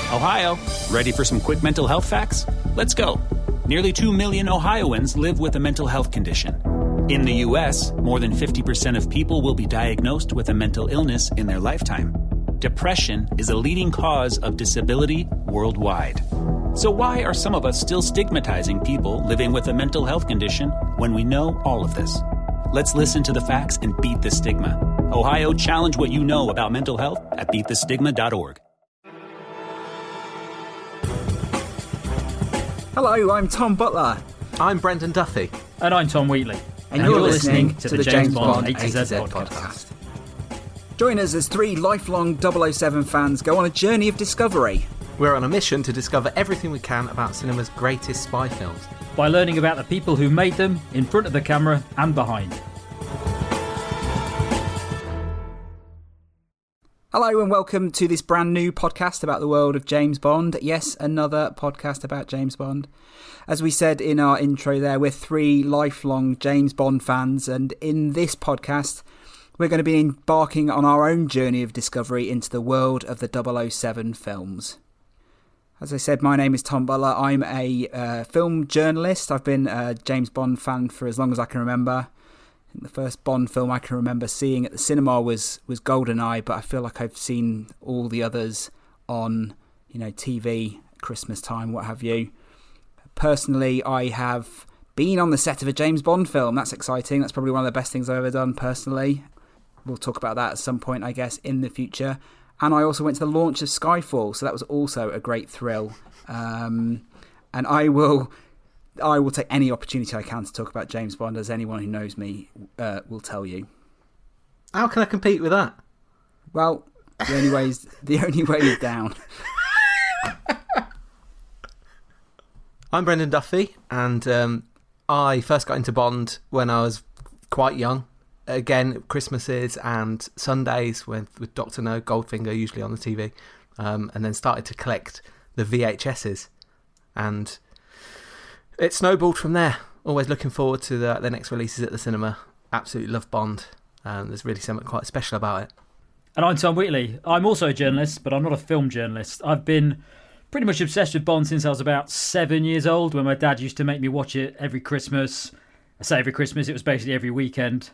Ohio, ready for some quick mental health facts? Let's go. Nearly 2 million Ohioans live with a mental health condition. In the U.S., more than 50% of people will be diagnosed with a mental illness in their lifetime. Depression is a leading cause of disability worldwide. So why are some of us still stigmatizing people living with a mental health condition when we know all of this? Let's listen to the facts and beat the stigma. Ohio, challenge what you know about mental health at beatthestigma.org. Hello, I'm Tom Butler. I'm Brendan Duffy. And I'm Tom Wheatley. And you're listening to the James Bond A to Z podcast. Join us as three lifelong 007 fans go on a journey of discovery. We're on a mission to discover everything we can about cinema's greatest spy films. By learning about the people who made them, in front of the camera and behind. Hello and welcome to this brand new podcast about the world of James Bond. Yes, another podcast about James Bond. As we said in our intro there, we're three lifelong James Bond fans, and in this podcast we're going to be embarking on our own journey of discovery into the world of the 007 films. As I said, my name is Tom Butler. I'm a film journalist. I've been a James Bond fan for as long as I can remember. I think the first Bond film I can remember seeing at the cinema was GoldenEye, but I feel like I've seen all the others on, TV, Christmas time, what have you. Personally, I have been on the set of a James Bond film. That's exciting. That's probably one of the best things I've ever done personally. We'll talk about that at some point, I guess, in the future. And I also went to the launch of Skyfall, so that was also a great thrill. And I will take any opportunity I can to talk about James Bond, as anyone who knows me will tell you. How can I compete with that? Well, the only way is down. I'm Brendan Duffy, and I first got into Bond when I was quite young. Again, Christmases and Sundays with Dr. No, Goldfinger usually on the TV, and then started to collect the VHSs, and it snowballed from there. Always looking forward to the next releases at the cinema. Absolutely love Bond. There's really something quite special about it. And I'm Tom Wheatley. I'm also a journalist, but I'm not a film journalist. I've been pretty much obsessed with Bond since I was about 7 years old, when my dad used to make me watch it every Christmas. I say every Christmas, it was basically every weekend.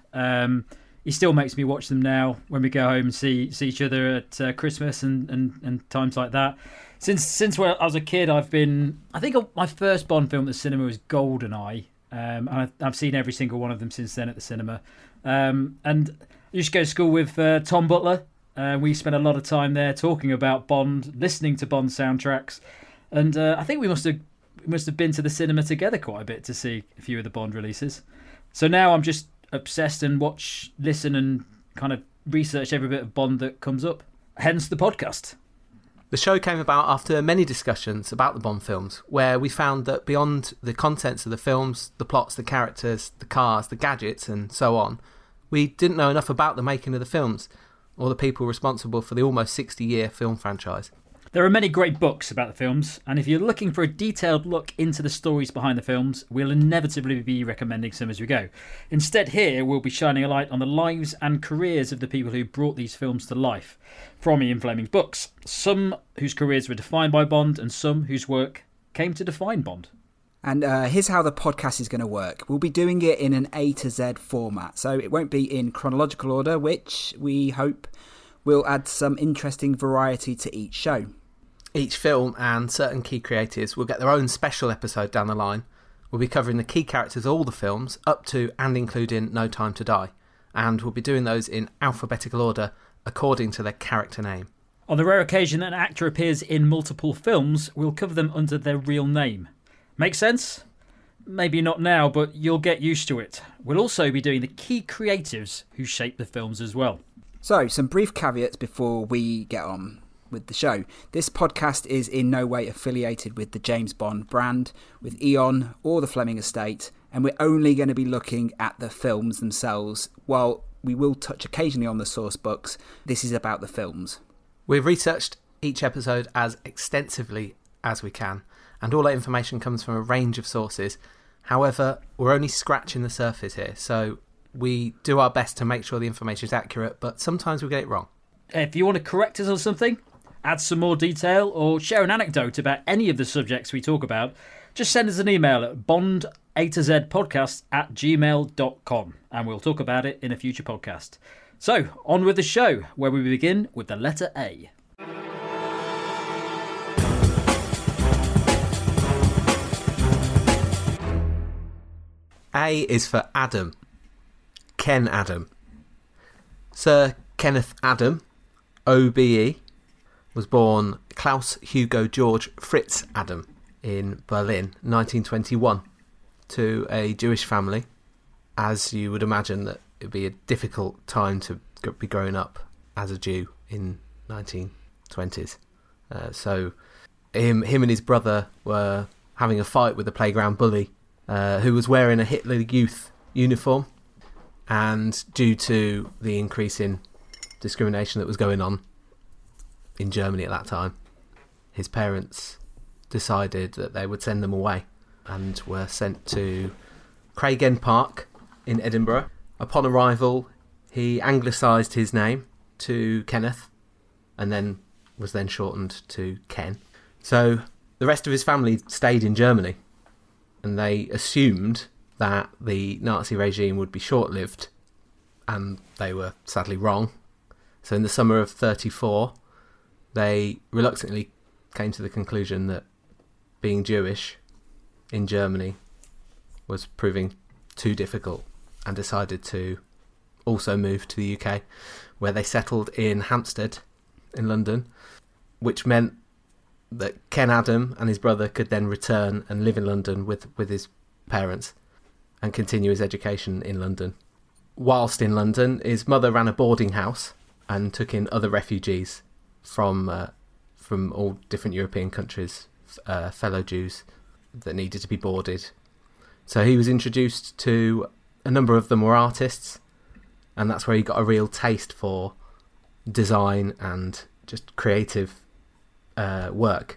He still makes me watch them now when we go home and see each other at Christmas and times like that. Since when I was a kid, I think my first Bond film at the cinema was GoldenEye. And I've seen every single one of them since then at the cinema. And I used to go to school with Tom Butler. We spent a lot of time there talking about Bond, listening to Bond soundtracks. And I think we must have been to the cinema together quite a bit to see a few of the Bond releases. So now I'm just obsessed and watch, listen and kind of research every bit of Bond that comes up. Hence the podcast. The show came about after many discussions about the Bond films, where we found that beyond the contents of the films, the plots, the characters, the cars, the gadgets and so on, we didn't know enough about the making of the films, or the people responsible for the almost 60-year film franchise. There are many great books about the films, and if you're looking for a detailed look into the stories behind the films, we'll inevitably be recommending some as we go. Instead, here we'll be shining a light on the lives and careers of the people who brought these films to life from Ian Fleming's books, some whose careers were defined by Bond and some whose work came to define Bond. And here's how the podcast is going to work. We'll be doing it in an A to Z format, so it won't be in chronological order, which we hope will add some interesting variety to each show. Each film and certain key creatives will get their own special episode down the line. We'll be covering the key characters of all the films, up to and including No Time to Die. And we'll be doing those in alphabetical order, according to their character name. On the rare occasion that an actor appears in multiple films, we'll cover them under their real name. Make sense? Maybe not now, but you'll get used to it. We'll also be doing the key creatives who shape the films as well. So, some brief caveats before we get on with the show. This podcast is in no way affiliated with the James Bond brand, with Eon or the Fleming estate, and we're only going to be looking at the films themselves. While we will touch occasionally on the source books, this is about the films. We've researched each episode as extensively as we can, and all that information comes from a range of sources. However, we're only scratching the surface here, so we do our best to make sure the information is accurate, but sometimes we get it wrong. If you want to correct us on something, add some more detail, or share an anecdote about any of the subjects we talk about, just send us an email at bondazpodcast@gmail.com and we'll talk about it in a future podcast. So, on with the show, where we begin with the letter A. A is for Adam. Ken Adam. Sir Kenneth Adam, OBE, was born Klaus Hugo George Fritz Adam in Berlin, 1921, to a Jewish family. As you would imagine, that it would be a difficult time to be growing up as a Jew in 1920s. So him and his brother were having a fight with a playground bully who was wearing a Hitler Youth uniform, and due to the increase in discrimination that was going on in Germany at that time, his parents decided that they would send them away and were sent to Craig End Park in Edinburgh. Upon arrival, he anglicised his name to Kenneth and then was then shortened to Ken. So the rest of his family stayed in Germany, and they assumed that the Nazi regime would be short-lived, and they were sadly wrong. So in the summer of 1934, they reluctantly came to the conclusion that being Jewish in Germany was proving too difficult, and decided to also move to the UK, where they settled in Hampstead in London, which meant that Ken Adam and his brother could then return and live in London with his parents and continue his education in London. Whilst in London, his mother ran a boarding house and took in other refugees from all different European countries, fellow Jews that needed to be boarded. So he was introduced to, a number of them were artists, and that's where he got a real taste for design and just creative work.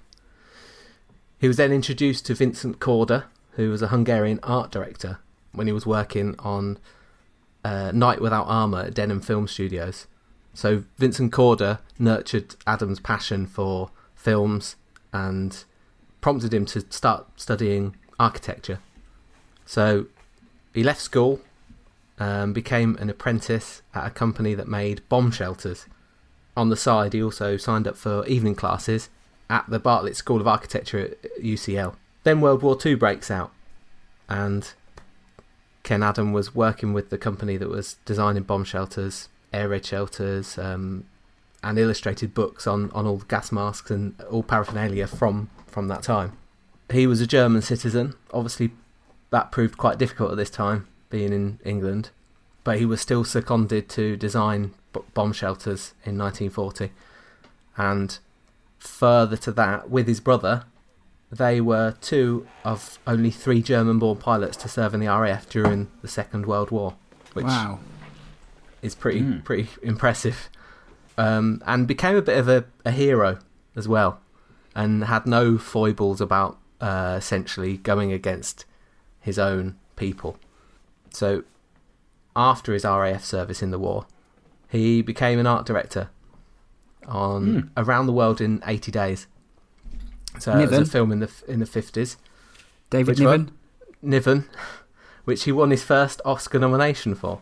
He was then introduced to Vincent Korda, who was a Hungarian art director, when he was working on Night Without Armour at Denham Film Studios. So Vincent Korda nurtured Adam's passion for films and prompted him to start studying architecture. So he left school, became an apprentice at a company that made bomb shelters. On the side, he also signed up for evening classes at the Bartlett School of Architecture at UCL. Then World War II breaks out, and Ken Adam was working with the company that was designing bomb shelters, air raid shelters, and illustrated books on all the gas masks and all paraphernalia from that time. He was a German citizen. Obviously, that proved quite difficult at this time, being in England, but he was still seconded to design bomb shelters in 1940. And further to that, with his brother, they were two of only 3 German-born pilots to serve in the RAF during the Second World War, which is pretty impressive. And became a bit of a hero as well, and had no foibles about essentially going against his own people. So after his RAF service in the war, he became an art director on Around the World in 80 Days. So it was a film in the 50s. David Niven? Niven, which he won his first Oscar nomination for.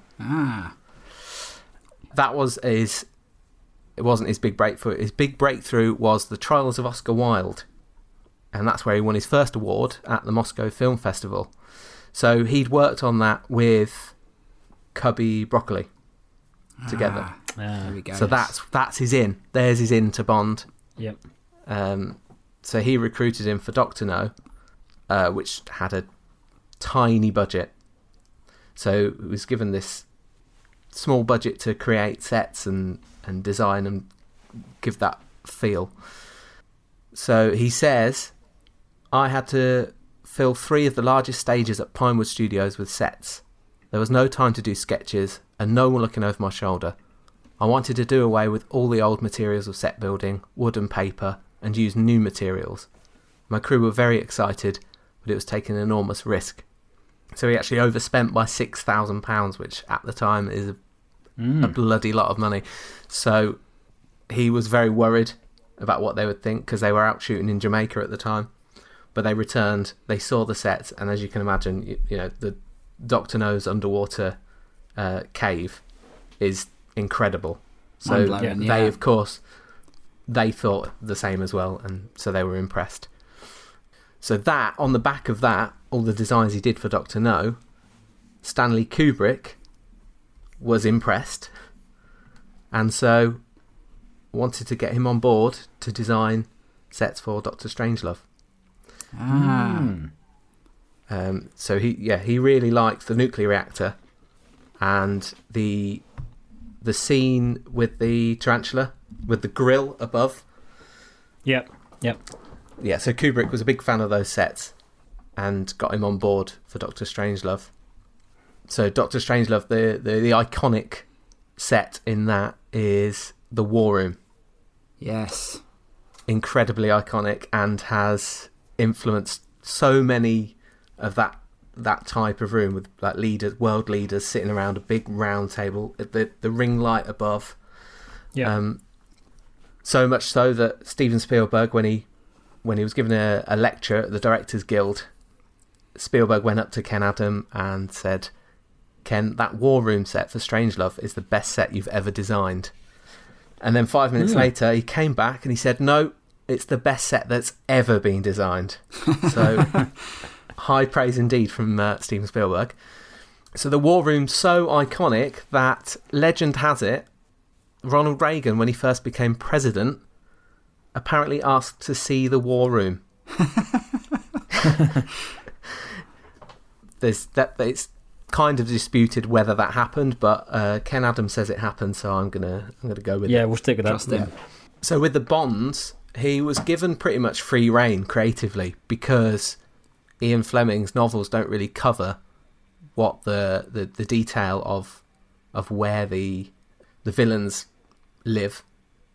That was it wasn't his big breakthrough. His big breakthrough was The Trials of Oscar Wilde, and that's where he won his first award at the Moscow Film Festival. So he'd worked on that with Cubby Broccoli together. There we go. So that's his in. There's his in to Bond. Yep. So he recruited him for Dr. No, which had a tiny budget. So he was given this small budget to create sets and design and give that feel. So he says, I had to fill 3 of the largest stages at Pinewood Studios with sets. There was no time to do sketches and no one looking over my shoulder. I wanted to do away with all the old materials of set building, wood and paper, and use new materials. My crew were very excited, but it was taking an enormous risk. So he actually overspent by £6,000, which at the time is a bloody lot of money. So he was very worried about what they would think, because they were out shooting in Jamaica at the time. But they returned, they saw the set, and as you can imagine, you know, the Dr. No's underwater cave is incredible. So they, of course, they thought the same as well, and so they were impressed. So that, on the back of that, all the designs he did for Dr. No, Stanley Kubrick was impressed, and so wanted to get him on board to design sets for Dr. Strangelove. So he really liked the nuclear reactor and the scene with the tarantula with the grill above. Yep. Yeah, so Kubrick was a big fan of those sets and got him on board for Dr. Strangelove. So Dr. Strangelove, the iconic set in that is the War Room. Yes. Incredibly iconic, and has influenced so many of that type of room, with like world leaders sitting around a big round table, the ring light above. Yeah. So much so that Steven Spielberg, when he was given a lecture at the Directors Guild, Spielberg went up to Ken Adam and said, "Ken, that War Room set for Strangelove is the best set you've ever designed." And then 5 minutes later, he came back and he said, "No, it's the best set that's ever been designed." So high praise indeed from Steven Spielberg. So the War Room's so iconic that legend has it, Ronald Reagan, when he first became president, apparently asked to see the War Room. It's kind of disputed whether that happened, but Ken Adams says it happened, so I'm gonna go with it. Yeah, we'll stick with that. Yeah. So with the Bonds, he was given pretty much free rein creatively, because Ian Fleming's novels don't really cover what the detail of where the villains live.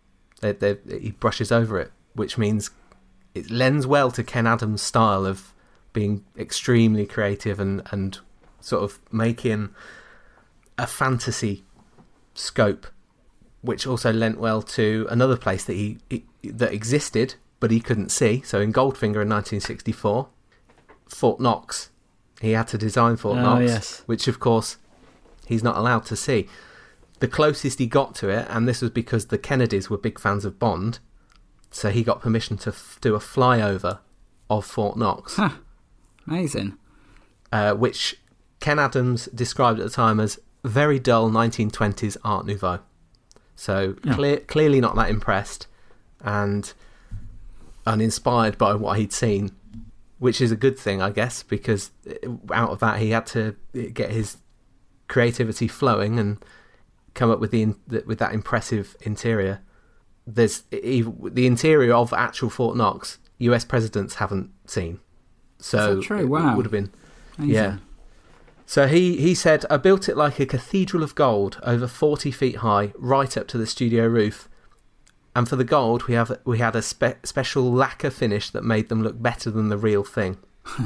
He brushes over it, which means it lends well to Ken Adams' style of being extremely creative and sort of making a fantasy scope, which also lent well to another place that that existed but he couldn't see. So in Goldfinger in 1964, Fort Knox, he had to design Fort Knox, yes. which of course he's not allowed to see. The closest he got to it, and this was because the Kennedys were big fans of Bond, so he got permission to do a flyover of Fort Knox. Huh. Amazing. Which Ken Adams described at the time as very dull 1920s Art Nouveau. So clearly not that impressed and uninspired by what he'd seen, which is a good thing, I guess, because out of that he had to get his creativity flowing and come up with with that impressive interior. The interior of actual Fort Knox, US presidents haven't seen. So is that true? Wow. It would have been. Amazing. Yeah. So he said, "I built it like a cathedral of gold, over 40 feet high, right up to the studio roof. And for the gold, we had a special lacquer finish that made them look better than the real thing."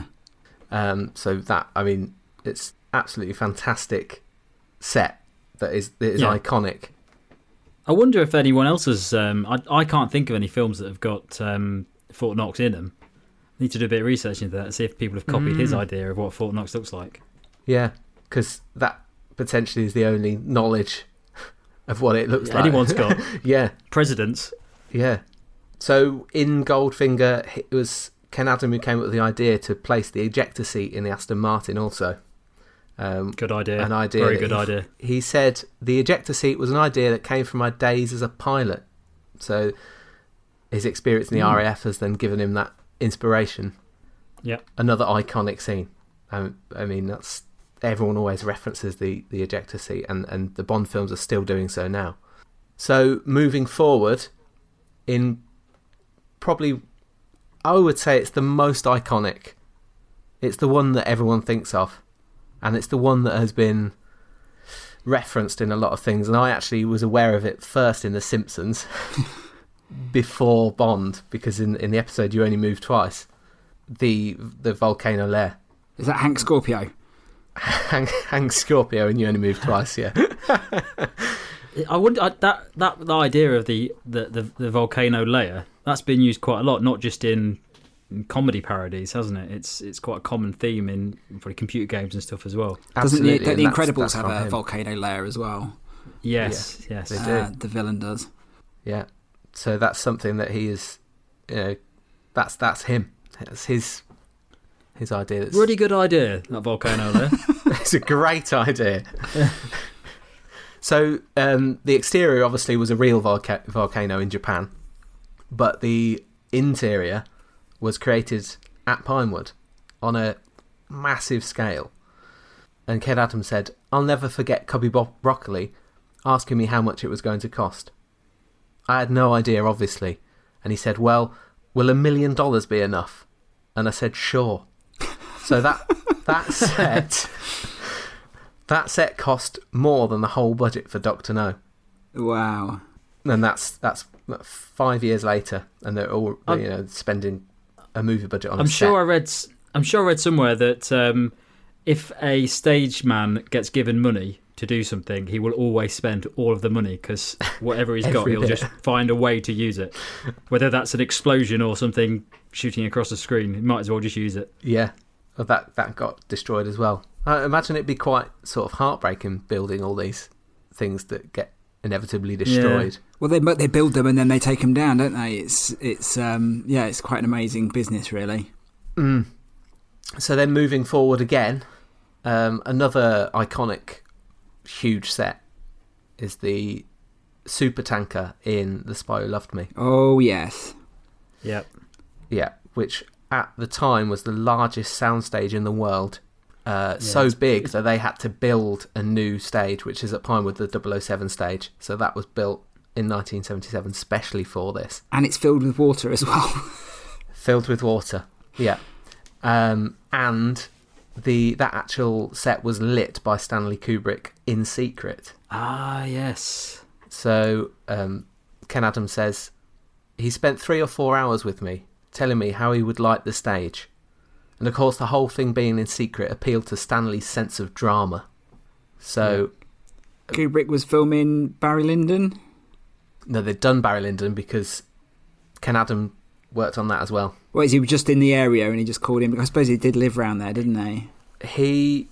So that, I mean, it's absolutely fantastic set that is iconic. I wonder if anyone else has. I can't think of any films that have got Fort Knox in them. I need to do a bit of research into that and see if people have copied his idea of what Fort Knox looks like. Yeah, because that potentially is the only knowledge of what it looks like. Anyone's got. Yeah. Presidents. Yeah. So in Goldfinger, it was Ken Adam who came up with the idea to place the ejector seat in the Aston Martin also. Good idea. An idea. Very good idea. He said the ejector seat was an idea that came from my days as a pilot. So his experience in the RAF has then given him that inspiration. Yeah. Another iconic scene. I mean, that's everyone always references the ejector seat, and the Bond films are still doing so now. So moving forward, in probably, I would say it's the most iconic. It's the one that everyone thinks of, and it's the one that has been referenced in a lot of things. And I actually was aware of it first in The Simpsons before Bond, because in the episode You Only Move Twice, the volcano lair. Is that Hank Scorpio? Hank Scorpio and You Only Move Twice, yeah. I wonder that idea of the volcano layer, that's been used quite a lot, not just in comedy parodies, hasn't it? It's quite a common theme in probably computer games and stuff as well. Doesn't the Incredibles have a volcano layer as well? Yes, they do. The villain does. Yeah, so that's something that he is. That's him. That's his idea. That's really good idea. That volcano layer. It's a great idea. So the exterior obviously was a real volcano in Japan, but the interior was created at Pinewood on a massive scale. And Ken Adams said, "I'll never forget Cubby Broccoli asking me how much it was going to cost. I had no idea, obviously. And he said, well, will $1 million be enough?" And I said, sure. So that set cost more than the whole budget for Dr. No. Wow. And that's 5 years later, and they're all spending a movie budget on. I'm sure I read somewhere that if a stage man gets given money to do something, he will always spend all of the money, because whatever he's got, he'll just find a way to use it. Whether that's an explosion or something shooting across the screen, he might as well just use it. Yeah, well, that got destroyed as well. I imagine it'd be quite sort of heartbreaking building all these things that get inevitably destroyed. Yeah. Well, they build them and then they take them down, don't they? It's quite an amazing business, really. Mm. So then moving forward again, another iconic huge set is the super tanker in The Spy Who Loved Me. Oh, yes. Yep. Yeah, which at the time was the largest soundstage in the world. So big that they had to build a new stage, which is at Pinewood, the 007 stage. So that was built in 1977 specially for this. And it's filled with water as well. Filled with water, yeah. And that actual set was lit by Stanley Kubrick in secret. Ah, yes. So Ken Adams says, he spent 3 or 4 hours with me, telling me how he would light the stage. And of course, the whole thing being in secret appealed to Stanley's sense of drama. So Kubrick was filming Barry Lyndon? No, they'd done Barry Lyndon because Ken Adam worked on that as well. Well, he was just in the area and he just called him. I suppose he did live around there, didn't they? He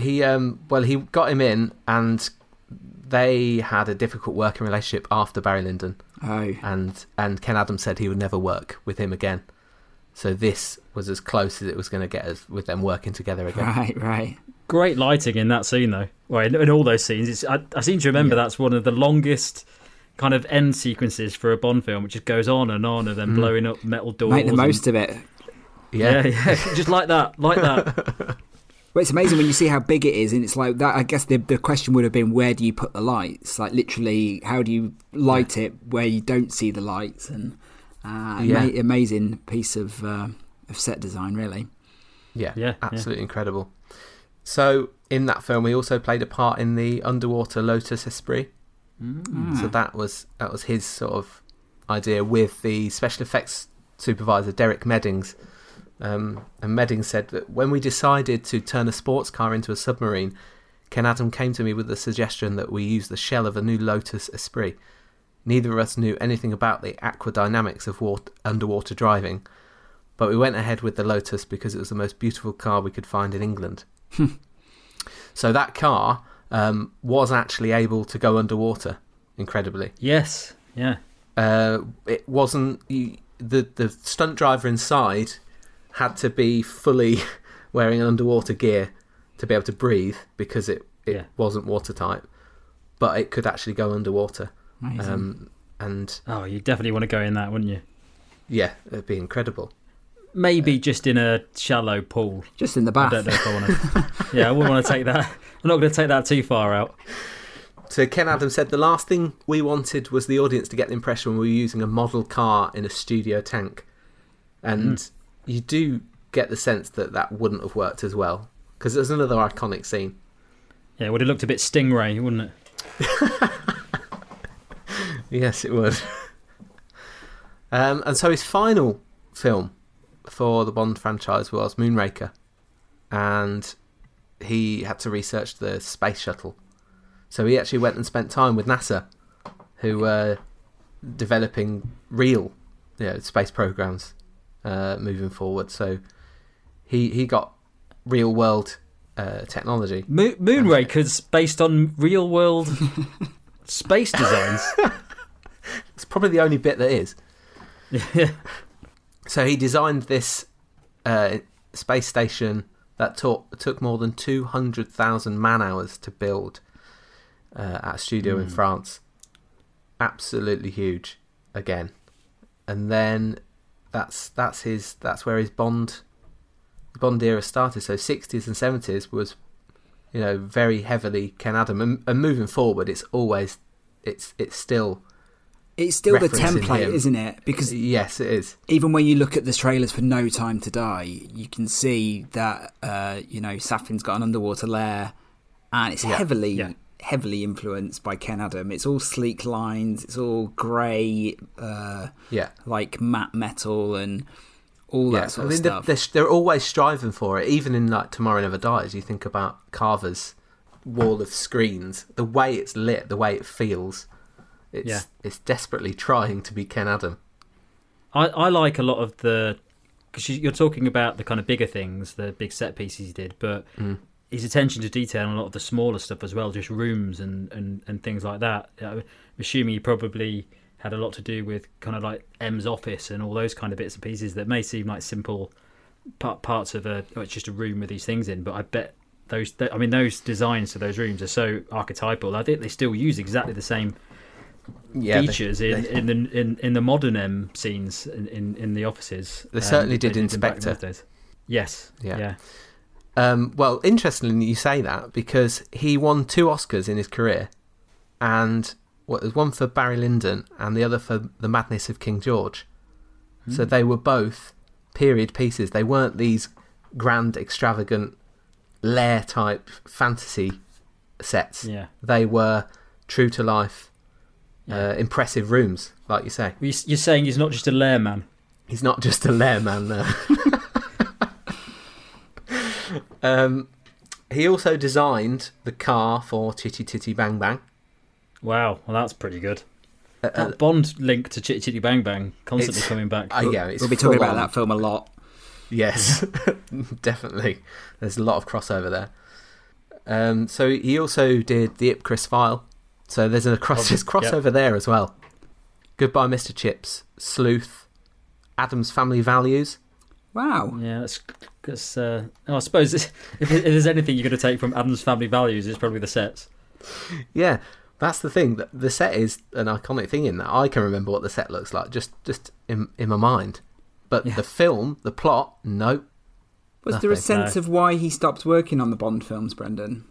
got him in, and they had a difficult working relationship after Barry Lyndon. Oh. And Ken Adams said he would never work with him again. So this was as close as it was going to get us with them working together again. Right. Great lighting in that scene, though. Well, in all those scenes, I seem to remember that's one of the longest kind of end sequences for a Bond film, which just goes on and then blowing up metal doors. Make the most of it. Yeah. Just like that. Well, it's amazing when you see how big it is, and it's like that. I guess the question would have been, where do you put the lights? Like, literally, how do you light it where you don't see the lights? And amazing piece of set design, really. Yeah, absolutely incredible. So in that film, he also played a part in the underwater Lotus Esprit. So that was his sort of idea with the special effects supervisor Derek Meddings. And Meddings said that when we decided to turn a sports car into a submarine, Ken Adam came to me with the suggestion that we use the shell of a new Lotus Esprit. Neither of us knew anything about the aquadynamics of underwater driving, but we went ahead with the Lotus because it was the most beautiful car we could find in England. So that car was actually able to go underwater, incredibly. Yes, yeah. It wasn't... The stunt driver inside had to be fully wearing an underwater gear to be able to breathe because it wasn't watertight, but it could actually go underwater. Amazing. You definitely want to go in that, wouldn't you? Yeah, it'd be incredible. Maybe just in a shallow pool. Just in the bath. I don't know if I want to. Yeah, I wouldn't want to take that. I'm not going to take that too far out. So Ken Adams said the last thing we wanted was the audience to get the impression we were using a model car in a studio tank. And you do get the sense that wouldn't have worked as well, because there's another iconic scene. Yeah, it would have looked a bit Stingray, wouldn't it? Yes, it would. And so his final film for the Bond franchise was Moonraker, and he had to research the space shuttle. So he actually went and spent time with NASA, who were developing real space programs moving forward. So he got real world technology. Moonraker's based on real world space designs. It's probably the only bit that is. Yeah. So he designed this space station that took more than 200,000 man-hours to build at a studio in France. Absolutely huge, again. And then that's where his Bond era started. So 60s and 70s was, very heavily Ken Adam, and moving forward, it's still the template, isn't it? Because yes, it is. Even when you look at the trailers for No Time to Die, you can see that Safin's got an underwater lair, and it's heavily influenced by Ken Adam. It's all sleek lines, it's all grey, like matte metal and all that sort of stuff. They're always striving for it. Even in like Tomorrow Never Dies, you think about Carver's wall of screens, the way it's lit, the way it feels. It's desperately trying to be Ken Adam. I like a lot of because you're talking about the kind of bigger things, the big set pieces he did, but his attention to detail and a lot of the smaller stuff as well, just rooms and things like that. I'm assuming he probably had a lot to do with kind of like M's office and all those kind of bits and pieces that may seem like simple parts of it's just a room with these things in, but I bet those designs to those rooms are so archetypal. I think they still use exactly the same features in the modern M scenes in the offices. They certainly did in Spectre. Yes. Yeah. Well, interestingly, you say that because he won 2 Oscars in his career, and there's one for Barry Lyndon and the other for The Madness of King George. So they were both period pieces. They weren't these grand, extravagant, lair type fantasy sets. Yeah. They were true to life. Impressive rooms, like you say. You're saying he's not just a lair man. He's not just a lair man, no. He also designed the car for Chitty Chitty Bang Bang. Wow, well that's pretty good. That Bond link to Chitty Chitty Bang Bang constantly coming back. We'll be talking about that film a lot. Yes, definitely. There's a lot of crossover there. So he also did the Ipcris File. So there's crossover there as well. Goodbye, Mr. Chips, Sleuth, Adam's Family Values. Wow. Yeah, that's I suppose if there's anything you're going to take from Adam's Family Values, it's probably the sets. Yeah, that's the thing. The set is an iconic thing in that. I can remember what the set looks like just in my mind. But the film, the plot, no. Was there a sense of why he stopped working on the Bond films, Brendan?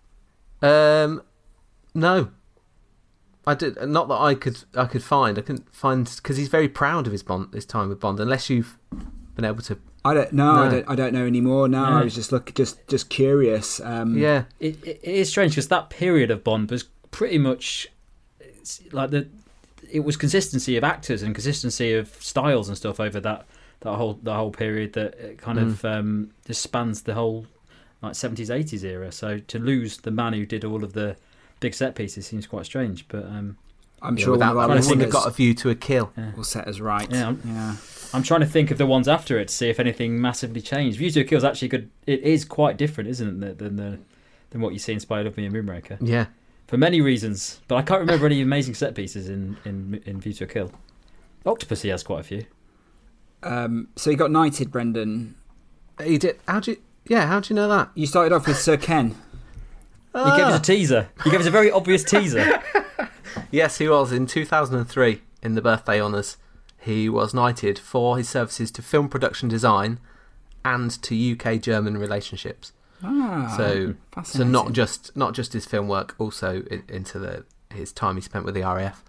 No. I did not that I could find. I couldn't find because he's very proud of his time with Bond. Unless you've been able to, I don't know. No. I don't know anymore. No, I was just curious. It is strange because that period of Bond was pretty much like it was consistency of actors and consistency of styles and stuff over that whole period that it kind of just spans the whole like 70s 80s era. So to lose the man who did all of the big set pieces seems quite strange, but I'm sure that would have got A View to a Kill. Will set us right. I'm trying to think of the ones after it to see if anything massively changed. View to a Kill is actually good. It is quite different, isn't it, than what you see in Spy Love Me and Moonraker? Yeah, for many reasons, but I can't remember any amazing set pieces in View to a Kill. Octopussy has quite a few. So he got knighted, Brendan. He did. How'd you know that? You started off with Sir Ken. He gave us a teaser. He gave us a very obvious teaser. Yes, he was. In 2003, in the birthday honours, he was knighted for his services to film production design and to UK-German relationships. So not just his film work, also into his time he spent with the RAF.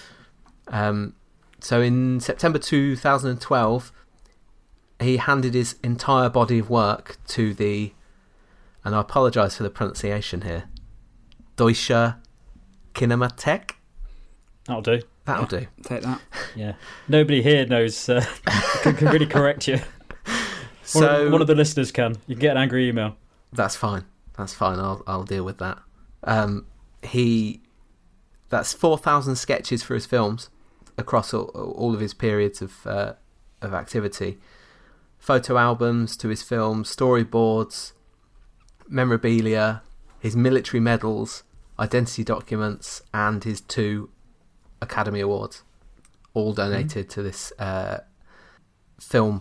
So in September 2012, he handed his entire body of work to the, and I apologise for the pronunciation here, Deutsche Kinemathek. That'll do. Take that. Yeah. Nobody here knows, can really correct you. So one of the listeners can. You can get an angry email. That's fine. I'll deal with that. that's 4,000 sketches for his films across all of his periods of activity. Photo albums to his films, storyboards, memorabilia, his military medals, identity documents, and his 2 Academy Awards, all donated to this film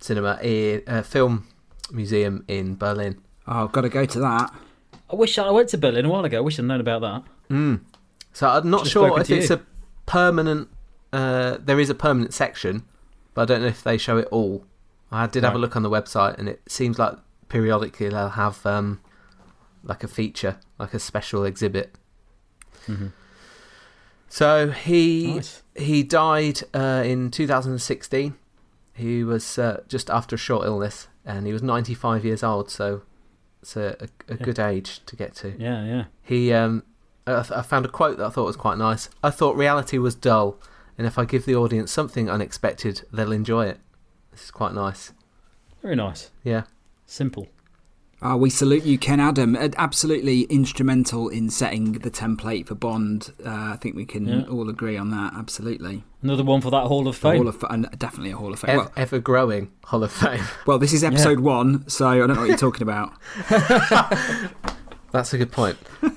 museum in Berlin. Oh, I've got to go to that. I went to Berlin a while ago. I wish I'd known about that. So I'm not sure if it's a permanent. There is a permanent section, but I don't know if they show it all. I did have a look on the website, and it seems like periodically they'll have like a feature, like a special exhibit. Mm-hmm. So he died in 2016. He was just after a short illness, and he was 95 years old. So it's a good age to get to. Yeah. He I found a quote that I thought was quite nice. I thought reality was dull, and if I give the audience something unexpected, they'll enjoy it. This is quite nice. Very nice. Yeah. Simple. We salute you, Ken Adam. Absolutely instrumental in setting the template for Bond. I think we can all agree on that. Absolutely. Another one for that Hall of Fame. Definitely a Hall of Fame. Ever-growing Hall of Fame. Well, this is episode 1, so I don't know what you're talking about. That's a good point.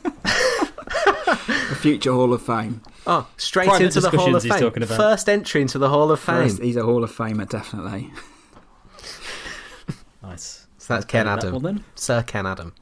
The future Hall of Fame. Oh, straight into the Hall of Fame. First entry into the Hall of Fame. He's a Hall of Famer, definitely. Nice. So that's Ken Adam. That then. Sir Ken Adam.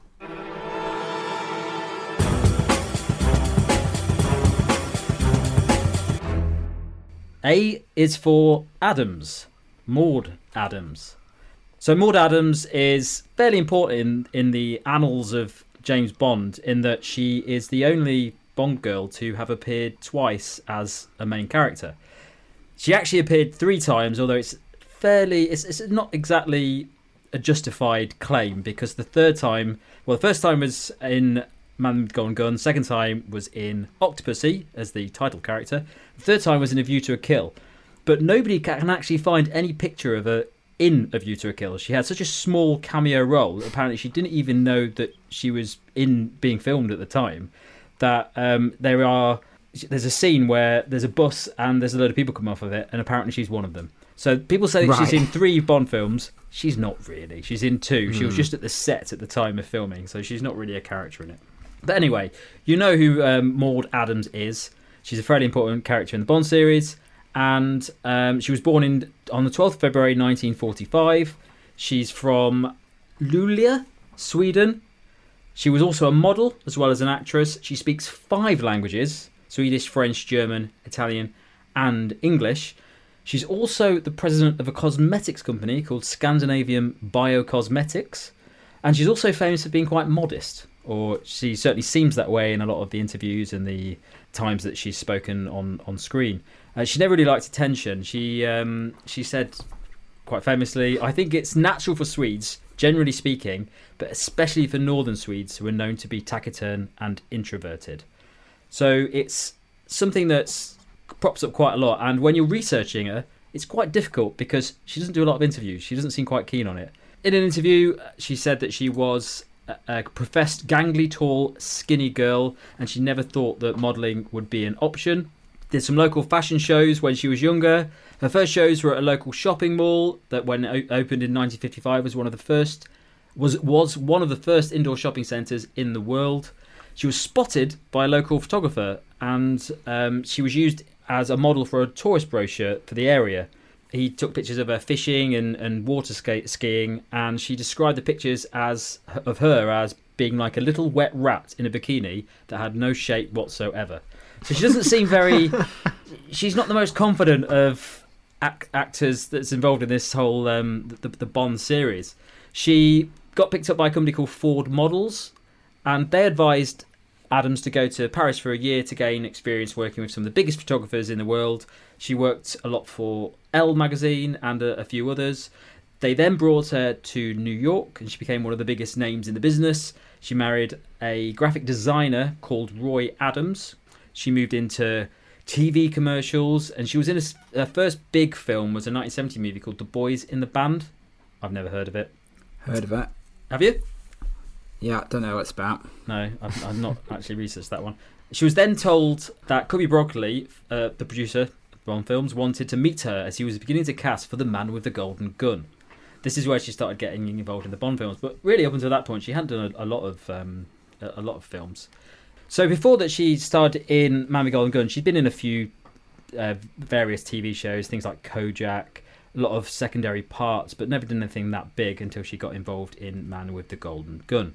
A is for Adams. Maud Adams. So Maud Adams is fairly important in the annals of James Bond, in that she is the only Bond girl to have appeared twice as a main character. She actually appeared 3 times, although it's not exactly a justified claim, because the first time was in Man with Golden Gun, second time was in Octopussy as the title character, the third time was in A View to a Kill. But nobody can actually find any picture of her in A View to a Kill. She had such a small cameo role, apparently she didn't even know that she was being filmed at the time, that there's a scene where there's a bus and there's a load of people come off of it, and apparently she's one of them. So people say that she's in 3 Bond films. She's not really. She's in 2. She was just at the set at the time of filming, so she's not really a character in it. But anyway, you know who Maud Adams is. She's a fairly important character in the Bond series, and she was born on the 12th of February 1945. She's from Luleå, Sweden. She was also a model as well as an actress. She speaks 5 languages: Swedish, French, German, Italian, and English. She's also the president of a cosmetics company called Scandinavian Biocosmetics, and she's also famous for being quite modest, or she certainly seems that way in a lot of the interviews and the times that she's spoken on screen. She never really liked attention. She said quite famously, "I think it's natural for Swedes, generally speaking, but especially for northern Swedes who are known to be taciturn and introverted." So it's something that's props up quite a lot, and when you're researching her, it's quite difficult because she doesn't do a lot of interviews. She doesn't seem quite keen on it. In an interview, she said that she was a professed gangly, tall, skinny girl, and she never thought that modelling would be an option. Did some local fashion shows when she was younger. Her first shows were at a local shopping mall that, when it opened in 1955, was one of the first indoor shopping centres in the world. She was spotted by a local photographer, and she was used as a model for a tourist brochure for the area. He took pictures of her fishing and water skiing, and she described the pictures of her as being like a little wet rat in a bikini that had no shape whatsoever. So she doesn't seem very... She's not the most confident of actors that's involved in this whole the Bond series. She got picked up by a company called Ford Models, and they advised Adams to go to Paris for a year to gain experience working with some of the biggest photographers in the world. She worked a lot for Elle magazine and a few others. They then brought her to New York, and she became one of the biggest names in the business. She married a graphic designer called Roy Adams. She moved into TV commercials, and she was in her first big film was a 1970 movie called The Boys in the Band. I've never heard of it. Heard of it. Have you? Yeah, I don't know what it's about. No, I've not actually researched that one. She was then told that Cubby Broccoli, the producer of Bond films, wanted to meet her as he was beginning to cast for The Man with the Golden Gun. This is where she started getting involved in the Bond films, but really up until that point, she hadn't done a lot of films. So before that, she starred in Man with the Golden Gun. She'd been in a few various TV shows, things like Kojak, a lot of secondary parts, but never done anything that big until she got involved in Man with the Golden Gun.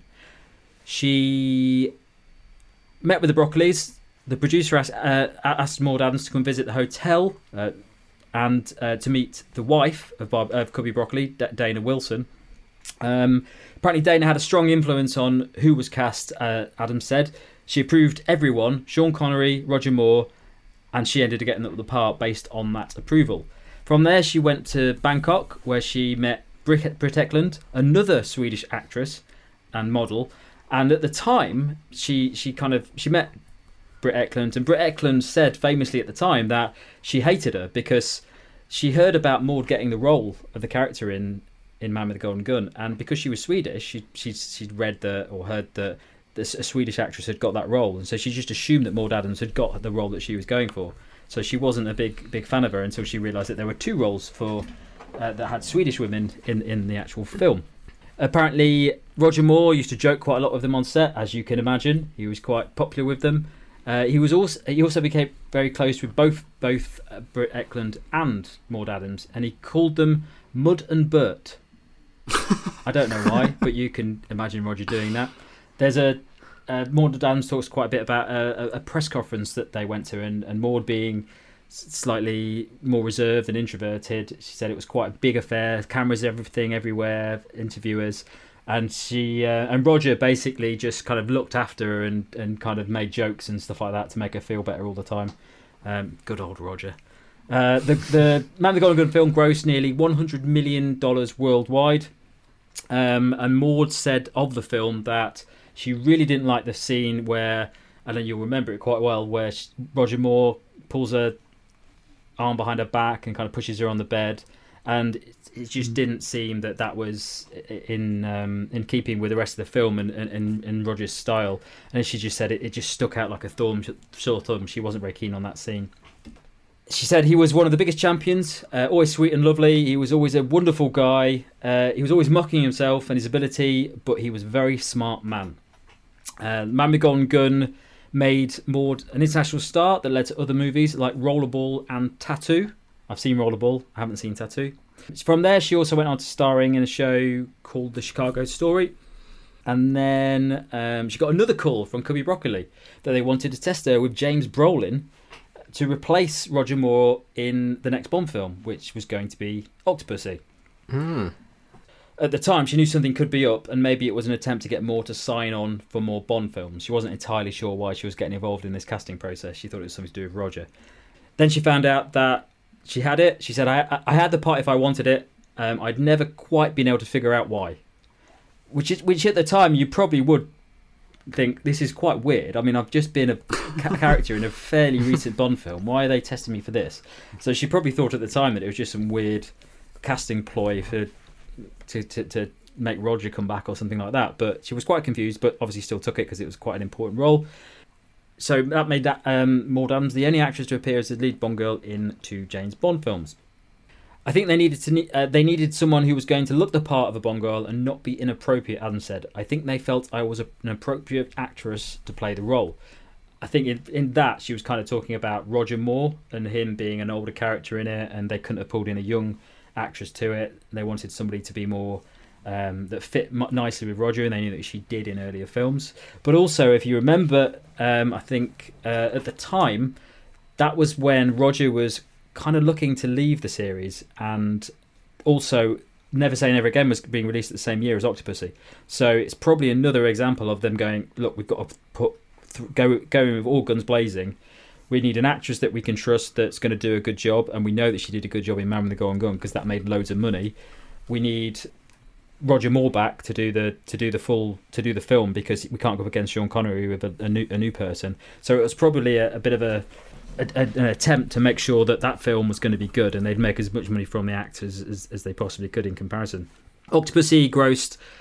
She met with the Broccolis. The producer asked Maud Adams to come visit the hotel and to meet the wife of Cubby Broccoli, Dana Wilson. Apparently Dana had a strong influence on who was cast, Adams said. She approved everyone, Sean Connery, Roger Moore, and she ended up getting the part based on that approval. From there, she went to Bangkok, where she met Britt Ekland, another Swedish actress and model. And at the time, she met Britt Ekland, and Britt Ekland said famously at the time that she hated her because she heard about Maud getting the role of the character in Man with the Golden Gun, and because she was Swedish, she'd read or heard that a Swedish actress had got that role, and so she just assumed that Maud Adams had got the role that she was going for. So she wasn't a big fan of her until she realised that there were two roles that had Swedish women in the actual film. Apparently, Roger Moore used to joke quite a lot with them on set, as you can imagine. He was quite popular with them. He also became very close with both Britt Ekland and Maud Adams, and he called them Mud and Bert. I don't know why, but you can imagine Roger doing that. There's Maud Adams talks quite a bit about a press conference that they went to, and Maud being slightly more reserved and introverted. She said it was quite a big affair, cameras everywhere, interviewers, and she and Roger basically just kind of looked after her and kind of made jokes and stuff like that to make her feel better all the time. Good old Roger. The Man with the Golden Gun film grossed nearly $100 million worldwide, and Maud said of the film that she really didn't like the scene where, I know you'll remember it quite well, where Roger Moore pulls her arm behind her back and kind of pushes her on the bed, and it just didn't seem that was in keeping with the rest of the film and Roger's style. And she just said it just stuck out like a sore thumb. She wasn't very keen on that scene. She said he was one of the biggest champions, always sweet and lovely. He was always a wonderful guy. He was always mocking himself and his ability, but he was a very smart man. Man with the Golden Gun made Maud an international star that led to other movies like Rollerball and Tattoo. I've seen Rollerball, I haven't seen Tattoo. From there, she also went on to starring in a show called The Chicago Story. And then she got another call from Cubby Broccoli that they wanted to test her with James Brolin to replace Roger Moore in the next Bond film, which was going to be Octopussy. At the time, she knew something could be up, and maybe it was an attempt to get Moore to sign on for more Bond films. She wasn't entirely sure why she was getting involved in this casting process. She thought it was something to do with Roger. Then she found out that she had it. She said, I had the part if I wanted it. I'd never quite been able to figure out why. Which at the time, you probably would think, this is quite weird. I mean, I've just been a character in a fairly recent Bond film. Why are they testing me for this? So she probably thought at the time that it was just some weird casting ploy to make Roger come back or something like that. But she was quite confused, but obviously still took it because it was quite an important role. So that made Maud Adams the only actress to appear as the lead Bond girl in 2 James Bond films. I think they needed someone who was going to look the part of a Bond girl and not be inappropriate, Adams said. I think they felt I was an appropriate actress to play the role. I think in that she was kind of talking about Roger Moore and him being an older character in it, and they couldn't have pulled in a young actress to it. They wanted somebody to be more that fit nicely with Roger, and they knew that she did in earlier films. But also, if you remember, I think at the time, that was when Roger was kind of looking to leave the series, and also Never Say Never Again was being released at the same year as Octopussy. So it's probably another example of them going, look, we've got to go with all guns blazing. We need an actress that we can trust that's going to do a good job, and we know that she did a good job in Man with the Golden Gun because that made loads of money. We need Roger Moore back to do the film because we can't go up against Sean Connery with a new person. So it was probably a bit of an attempt to make sure that film was going to be good, and they'd make as much money from the actors as they possibly could in comparison. Octopussy grossed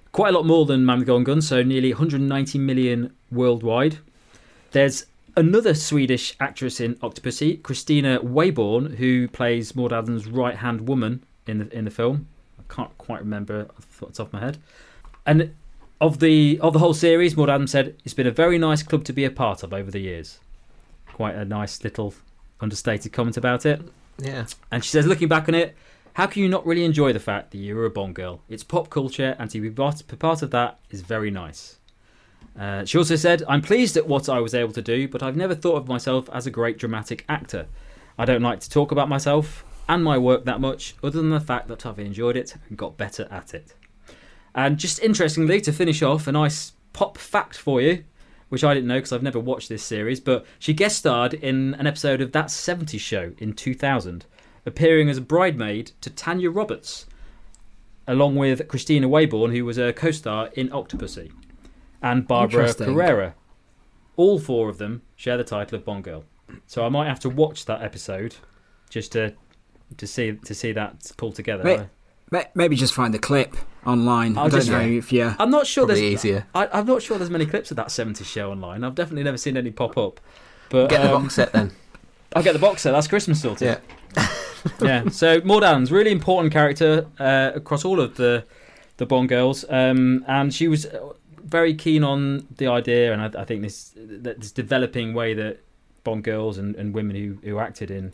Quite a lot more than Man with the Golden Gun, so nearly 190 million worldwide. There's another Swedish actress in Octopussy, Christina Wayborn, who plays Maud Adams' right-hand woman in the film. I can't quite remember off the top of my head. And of the whole series, Maud Adams said, "It's been a very nice club to be a part of over the years." Quite a nice little understated comment about it. Yeah. And she says, looking back on it, how can you not really enjoy the fact that you're a Bond girl? It's pop culture, and to be part of that is very nice. She also said, I'm pleased at what I was able to do, but I've never thought of myself as a great dramatic actor. I don't like to talk about myself and my work that much, other than the fact that I've enjoyed it and got better at it. And just interestingly, to finish off, a nice pop fact for you, which I didn't know because I've never watched this series, but she guest starred in an episode of That 70s Show in 2000, appearing as a bridemaid to Tanya Roberts, along with Christina Wayborn, who was a co-star in Octopussy, and Barbara Carrera. All four of them share the title of Bond Girl. So I might have to watch that episode just to see that pulled together. Maybe just find the clip online. I don't know if you. I'm not sure Probably there's easier. I'm not sure there's many clips of That 70s Show online. I've definitely never seen any pop up. But Get the box set then. I'll get the box set. That's Christmas sorted. Yeah. Yeah. So Maud Adams, really important character across all of the Bond girls, and she was very keen on the idea, and I think this developing way that Bond girls and women who acted in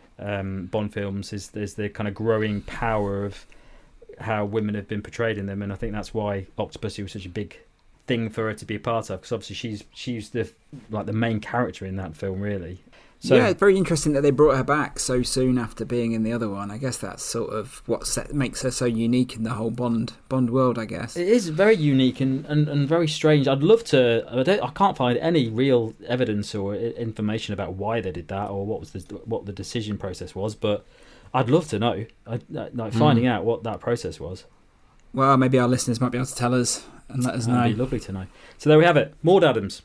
Bond films is the kind of growing power of how women have been portrayed in them, and I think that's why Octopussy was such a big thing for her to be a part of, because obviously she's the main character in that film, really. So, yeah, it's very interesting that they brought her back so soon after being in the other one. I guess that's sort of what makes her so unique in the whole Bond world, I guess. It is very unique and very strange. I'd love to. I can't find any real evidence or information about why they did that or what the decision process was, but I'd love to know. Finding out what that process was. Well, maybe our listeners might be able to tell us and let us know. That'd be lovely to know. So there we have it. Maud Adams.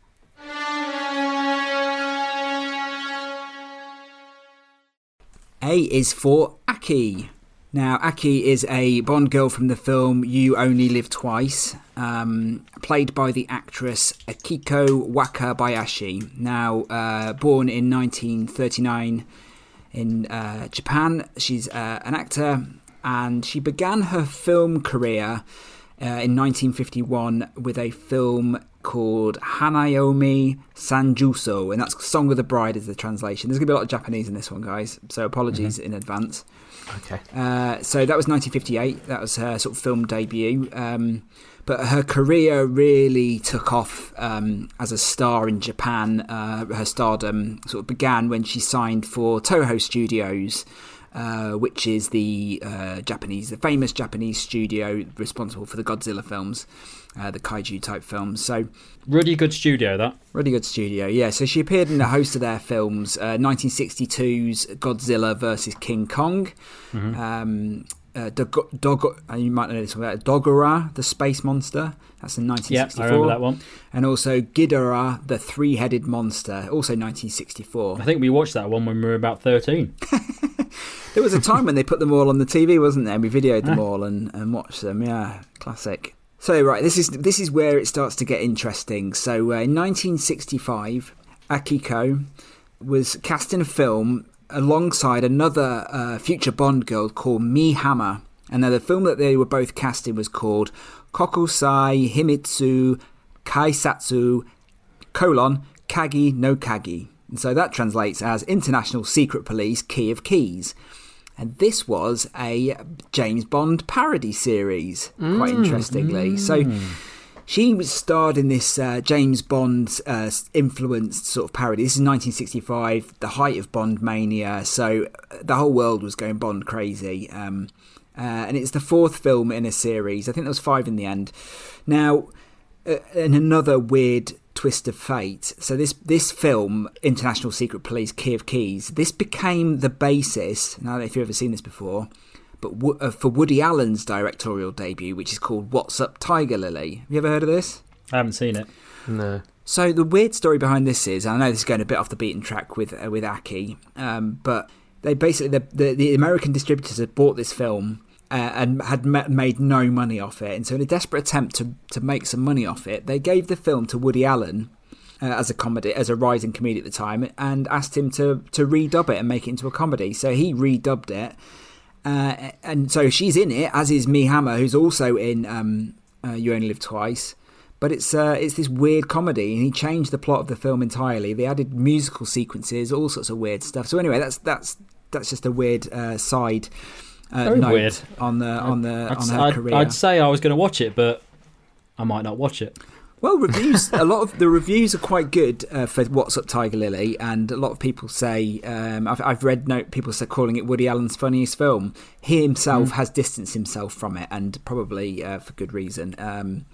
A is for Aki. Now, Aki is a Bond girl from the film You Only Live Twice, played by the actress Akiko Wakabayashi. Now, born in 1939 in Japan, she's an actor, and she began her film career in 1951 with a film called Hanayomi Sanjuso, and that's Song of the Bride is the translation. There's going to be a lot of Japanese in this one, guys, so apologies in advance. Okay. So that was 1958. That was her sort of film debut. But her career really took off as a star in Japan. Her stardom sort of began when she signed for Toho Studios, which is the famous Japanese studio responsible for the Godzilla films, the kaiju type films. So really good studio, that. Really good studio, yeah. So she appeared in a host of their films, 1962's Godzilla vs. King Kong, you might know this one, Dogora, the space monster. That's in 1964. Yeah, I remember that one. And also Ghidorah, the three-headed monster, also 1964. I think we watched that one when we were about 13. There was a time when they put them all on the TV, wasn't there? We videoed them all and watched them. Yeah, classic. So, right, this is where it starts to get interesting. So, in 1965, Akiko was cast in a film alongside another future Bond girl called Mie Hammer. And the film that they were both cast in was called Kokusai Himitsu Kaisatsu : Kagi no Kagi. And so that translates as International Secret Police Key of Keys. And this was a James Bond parody series, quite interestingly. So she was starred in this James Bond influenced sort of parody. This is 1965, the height of Bond mania. So the whole world was going Bond crazy. And it's the fourth film in a series. I think there was 5 in the end. Now, in another weird twist of fate, so this film, International Secret Police Key of Keys, this became the basis, I don't know if you've ever seen this before, but for Woody Allen's directorial debut, which is called What's Up, Tiger Lily. Have you ever heard of this? I haven't seen it. No. So the weird story behind this is, I know this is going a bit off the beaten track with Aki, but they basically, the American distributors had bought this film, and had made no money off it. And so in a desperate attempt to make some money off it, they gave the film to Woody Allen as a comedy, as a rising comedian at the time, and asked him to redub it and make it into a comedy. So he redubbed it. And so she's in it, as is Mie Hammer, who's also in You Only Live Twice. But it's this weird comedy, and he changed the plot of the film entirely. They added musical sequences, all sorts of weird stuff. So anyway, that's just a weird side Very note weird. on her career. I'd say I was going to watch it, but I might not watch it. Well, a lot of the reviews are quite good for What's Up Tiger Lily, and a lot of people say, I've read people say calling it Woody Allen's funniest film. He himself has distanced himself from it, and probably for good reason.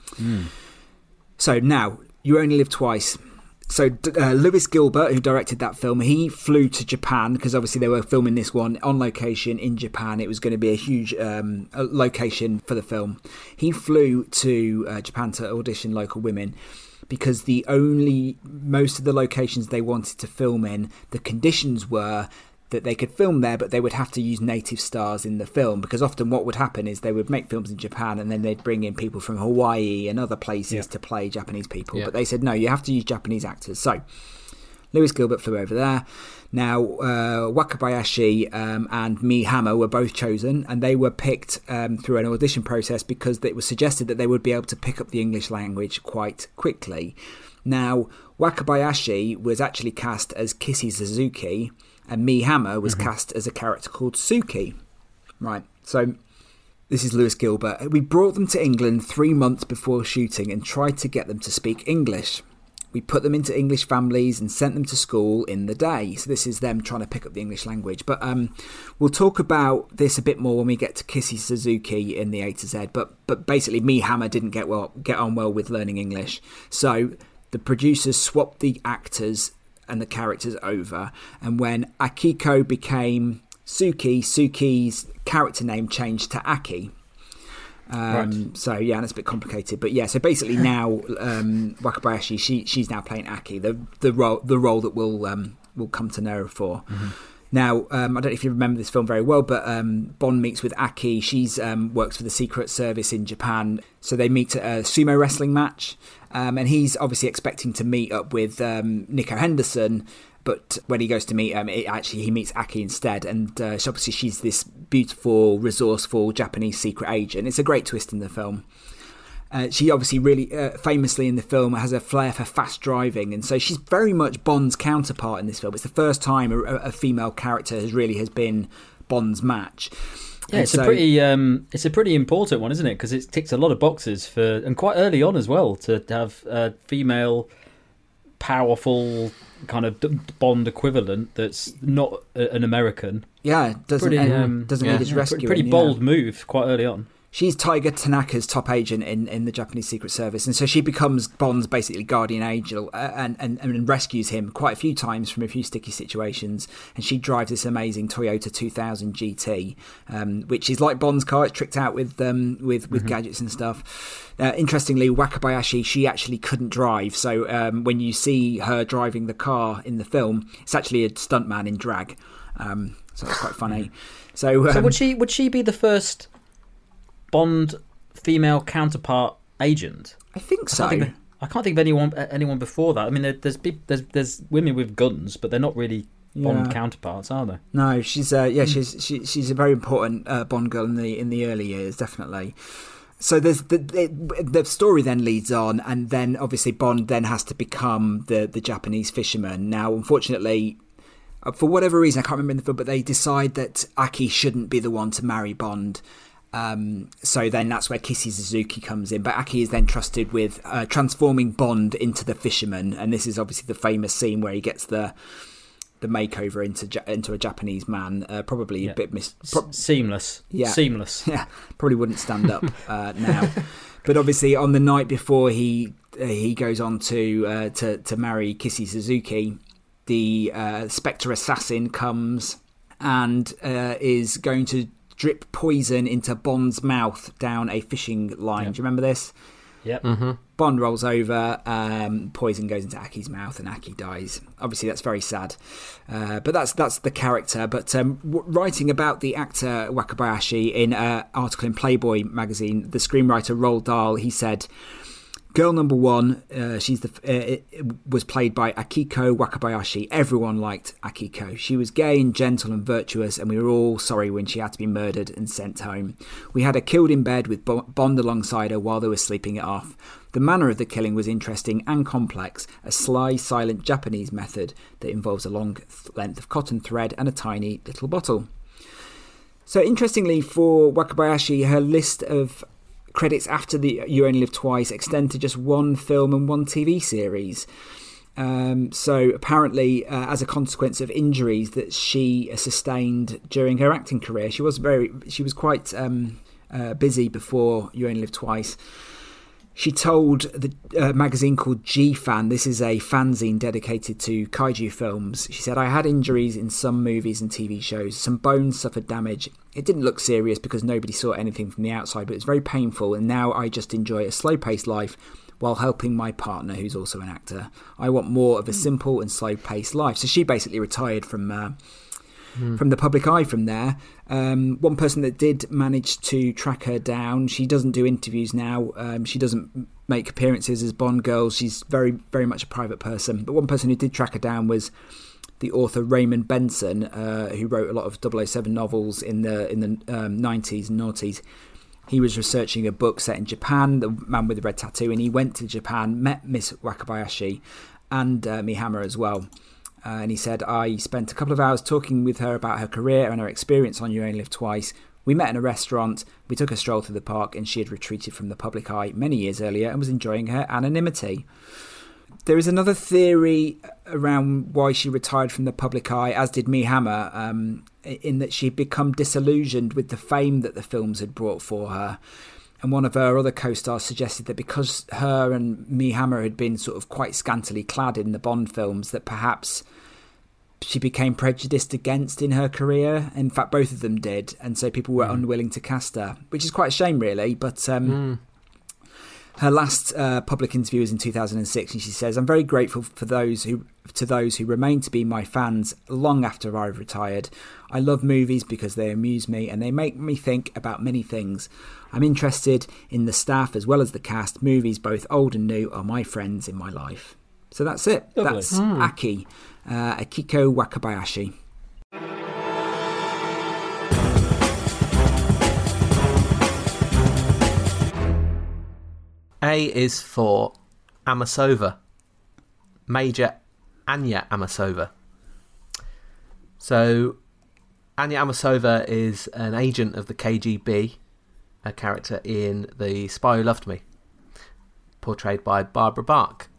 So now, You Only Live Twice. So Lewis Gilbert, who directed that film, he flew to Japan because obviously they were filming this one on location in Japan. It was going to be a huge location for the film. He flew to Japan to audition local women because most of the locations they wanted to film in, the conditions were that they could film there, but they would have to use native stars in the film, because often what would happen is they would make films in Japan and then they'd bring in people from Hawaii and other places to play Japanese people. But they said, no, you have to use Japanese actors. So Lewis Gilbert flew over there. Now, Wakabayashi and Mie Hammer were both chosen, and they were picked through an audition process because it was suggested that they would be able to pick up the English language quite quickly. Now, Wakabayashi was actually cast as Kissy Suzuki, and Mie Hammer was cast as a character called Suki. Right, so this is Lewis Gilbert. We brought them to England 3 months before shooting and tried to get them to speak English. We put them into English families and sent them to school in the day. So this is them trying to pick up the English language. But we'll talk about this a bit more when we get to Kissy Suzuki in the A to Z. But basically, Mie Hammer didn't get on well with learning English. So the producers swapped the actors and the characters over, and when Akiko became Suki's character name changed to Aki. So yeah, and it's a bit complicated, but yeah. So basically now, Wakabayashi, she's now playing Aki, the role that we'll come to know her for. Now, I don't know if you remember this film very well, but Bond meets with Aki. She's works for the Secret Service in Japan, so they meet at a sumo wrestling match, and he's obviously expecting to meet up with Nico Henderson, but when he goes to meet he meets Aki instead, and obviously she's this beautiful, resourceful Japanese secret agent. It's a great twist in the film. She obviously really famously in the film has a flair for fast driving, and so she's very much Bond's counterpart in this film. It's the first time a female character has been Bond's match. Yeah, it's a pretty important one, isn't it? Because it ticks a lot of boxes and quite early on as well, to have a female, powerful kind of Bond equivalent that's not an American. Yeah, doesn't need his rescue. Pretty bold move quite early on. She's Tiger Tanaka's top agent in the Japanese Secret Service, and so she becomes Bond's basically guardian angel and rescues him quite a few times from a few sticky situations. And she drives this amazing Toyota 2000 GT, which is like Bond's car. It's tricked out with gadgets and stuff. Interestingly, Wakabayashi, she actually couldn't drive, so when you see her driving the car in the film, it's actually a stuntman in drag. So it's quite funny. So would she be the first Bond female counterpart agent? I think so. I can't think of anyone before that. I mean, there's women with guns, but they're not really Bond counterparts, are they? No, she's she's a very important Bond girl in the early years, definitely. So there's the story then leads on, and then obviously Bond then has to become the Japanese fisherman. Now, unfortunately, for whatever reason, I can't remember in the film, but they decide that Aki shouldn't be the one to marry Bond. So then that's where Kissy Suzuki comes in, but Aki is then trusted with transforming Bond into the fisherman, and this is obviously the famous scene where he gets the makeover into a Japanese man, probably a bit seamless. Yeah, seamless. Yeah, probably wouldn't stand up now. But obviously, on the night before he goes on to marry Kissy Suzuki, the Spectre assassin comes and is going to drip poison into Bond's mouth down a fishing line. Do you remember this? Yep. Bond rolls over, poison goes into Aki's mouth, and Aki dies. Obviously, that's very sad. But that's the character. But writing about the actor Wakabayashi in an article in Playboy magazine, the screenwriter Roald Dahl, he said, "Girl number one, was played by Akiko Wakabayashi. Everyone liked Akiko. She was gay and gentle and virtuous, and we were all sorry when she had to be murdered and sent home. We had her killed in bed with Bond alongside her while they were sleeping it off. The manner of the killing was interesting and complex, a sly, silent Japanese method that involves a long length of cotton thread and a tiny little bottle." So interestingly for Wakabayashi, her list of credits after the You Only Live Twice extend to just one film and one TV series. So apparently, as a consequence of injuries that she sustained during her acting career, she was quite busy before You Only Live Twice. She told the magazine called G-Fan, this is a fanzine dedicated to kaiju films, she said, "I had injuries in some movies and TV shows. Some bones suffered damage. It didn't look serious because nobody saw anything from the outside, but it was very painful, and now I just enjoy a slow-paced life while helping my partner, who's also an actor. I want more of a simple and slow-paced life." So she basically retired from the public eye from there. One person that did manage to track her down, she doesn't do interviews now, she doesn't make appearances as Bond girl, she's very, very much a private person, but one person who did track her down was the author Raymond Benson, who wrote a lot of 007 novels in the 90s and noughties. He was researching a book set in Japan, The Man with the Red Tattoo, and he went to Japan, met Miss Wakabayashi and Mihama as well. And he said, "I spent a couple of hours talking with her about her career and her experience on You Only Live Twice. We met in a restaurant, we took a stroll through the park, and she had retreated from the public eye many years earlier and was enjoying her anonymity." There is another theory around why she retired from the public eye, as did Mihama, in that she'd become disillusioned with the fame that the films had brought for her. And one of her other co-stars suggested that because her and Mihama had been sort of quite scantily clad in the Bond films, that perhaps she became prejudiced against in her career. In fact, both of them did. And so people were unwilling to cast her, which is quite a shame, really. But her last public interview was in 2006, and she says, "I'm very grateful to those who remain to be my fans long after I've retired. I love movies because they amuse me and they make me think about many things. I'm interested in the staff as well as the cast. Movies, both old and new, are my friends in my life." So that's it. Lovely. That's Aki, Akiko Wakabayashi. A is for Amasova, Major Anya Amasova. So Anya Amasova is an agent of the KGB, a character in The Spy Who Loved Me, portrayed by Barbara Bach.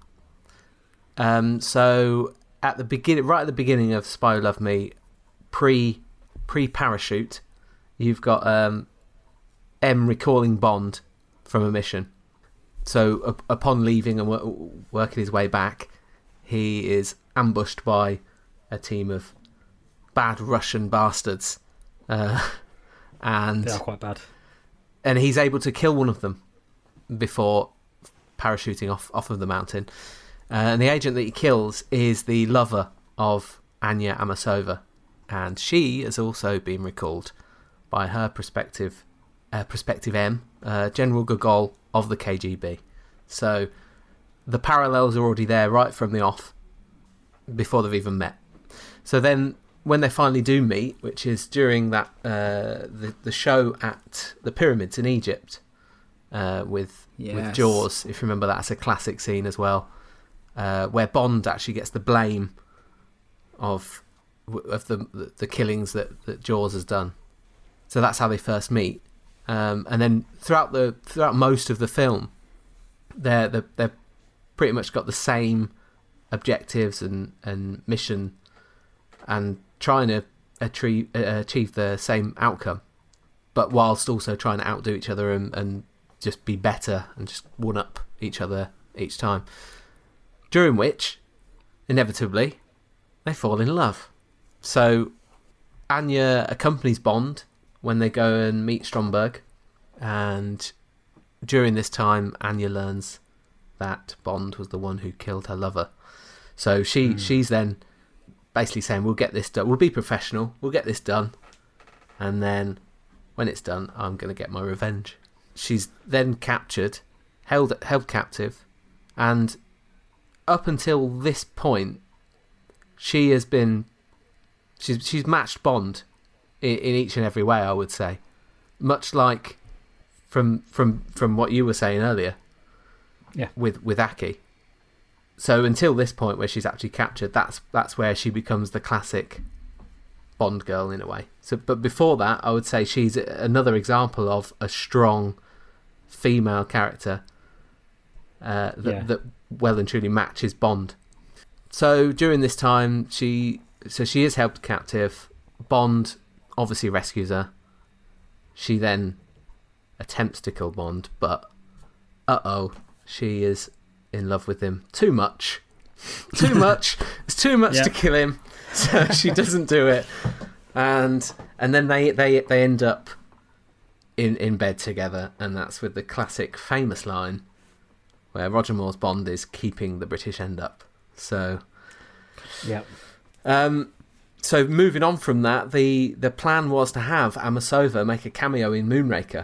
So at the beginning, right at the beginning of Spy Who Loved Me, pre-parachute, you've got M recalling Bond from a mission. So upon leaving and working his way back, he is ambushed by a team of bad Russian bastards, and they are quite bad. And he's able to kill one of them before parachuting off of the mountain. And the agent that he kills is the lover of Anya Amasova, and she has also been recalled by her prospective M, General Gogol of the KGB. So the parallels are already there right from the off, before they've even met. So then when they finally do meet, which is during that the show at the pyramids in Egypt, with Jaws, if you remember, that's a classic scene as well, where Bond actually gets the blame of the killings that Jaws has done. So that's how they first meet. And then throughout most of the film, they're pretty much got the same objectives and mission, and trying to achieve the same outcome, but whilst also trying to outdo each other and just be better and just one up each other each time. During which, inevitably, they fall in love. So Anya accompanies Bond when they go and meet Stromberg, and during this time, Anya learns that Bond was the one who killed her lover. So she's then basically saying, we'll get this done. We'll be professional. We'll get this done. And then when it's done, I'm going to get my revenge. She's then captured, held captive, and up until this point, she's matched Bond in each and every way, I would say. Much like from what you were saying earlier, with Aki. So until this point where she's actually captured, that's where she becomes the classic Bond girl in a way. So, but before that, I would say she's another example of a strong female character that well and truly matches Bond. So during this time, she is held captive. Bond obviously rescues her. She then attempts to kill Bond, but she is in love with him too much. It's too much to kill him, so she doesn't do it. And then they end up in bed together, and that's with the classic famous line where Roger Moore's Bond is keeping the British end up. So so moving on from that, the plan was to have Amasova make a cameo in Moonraker.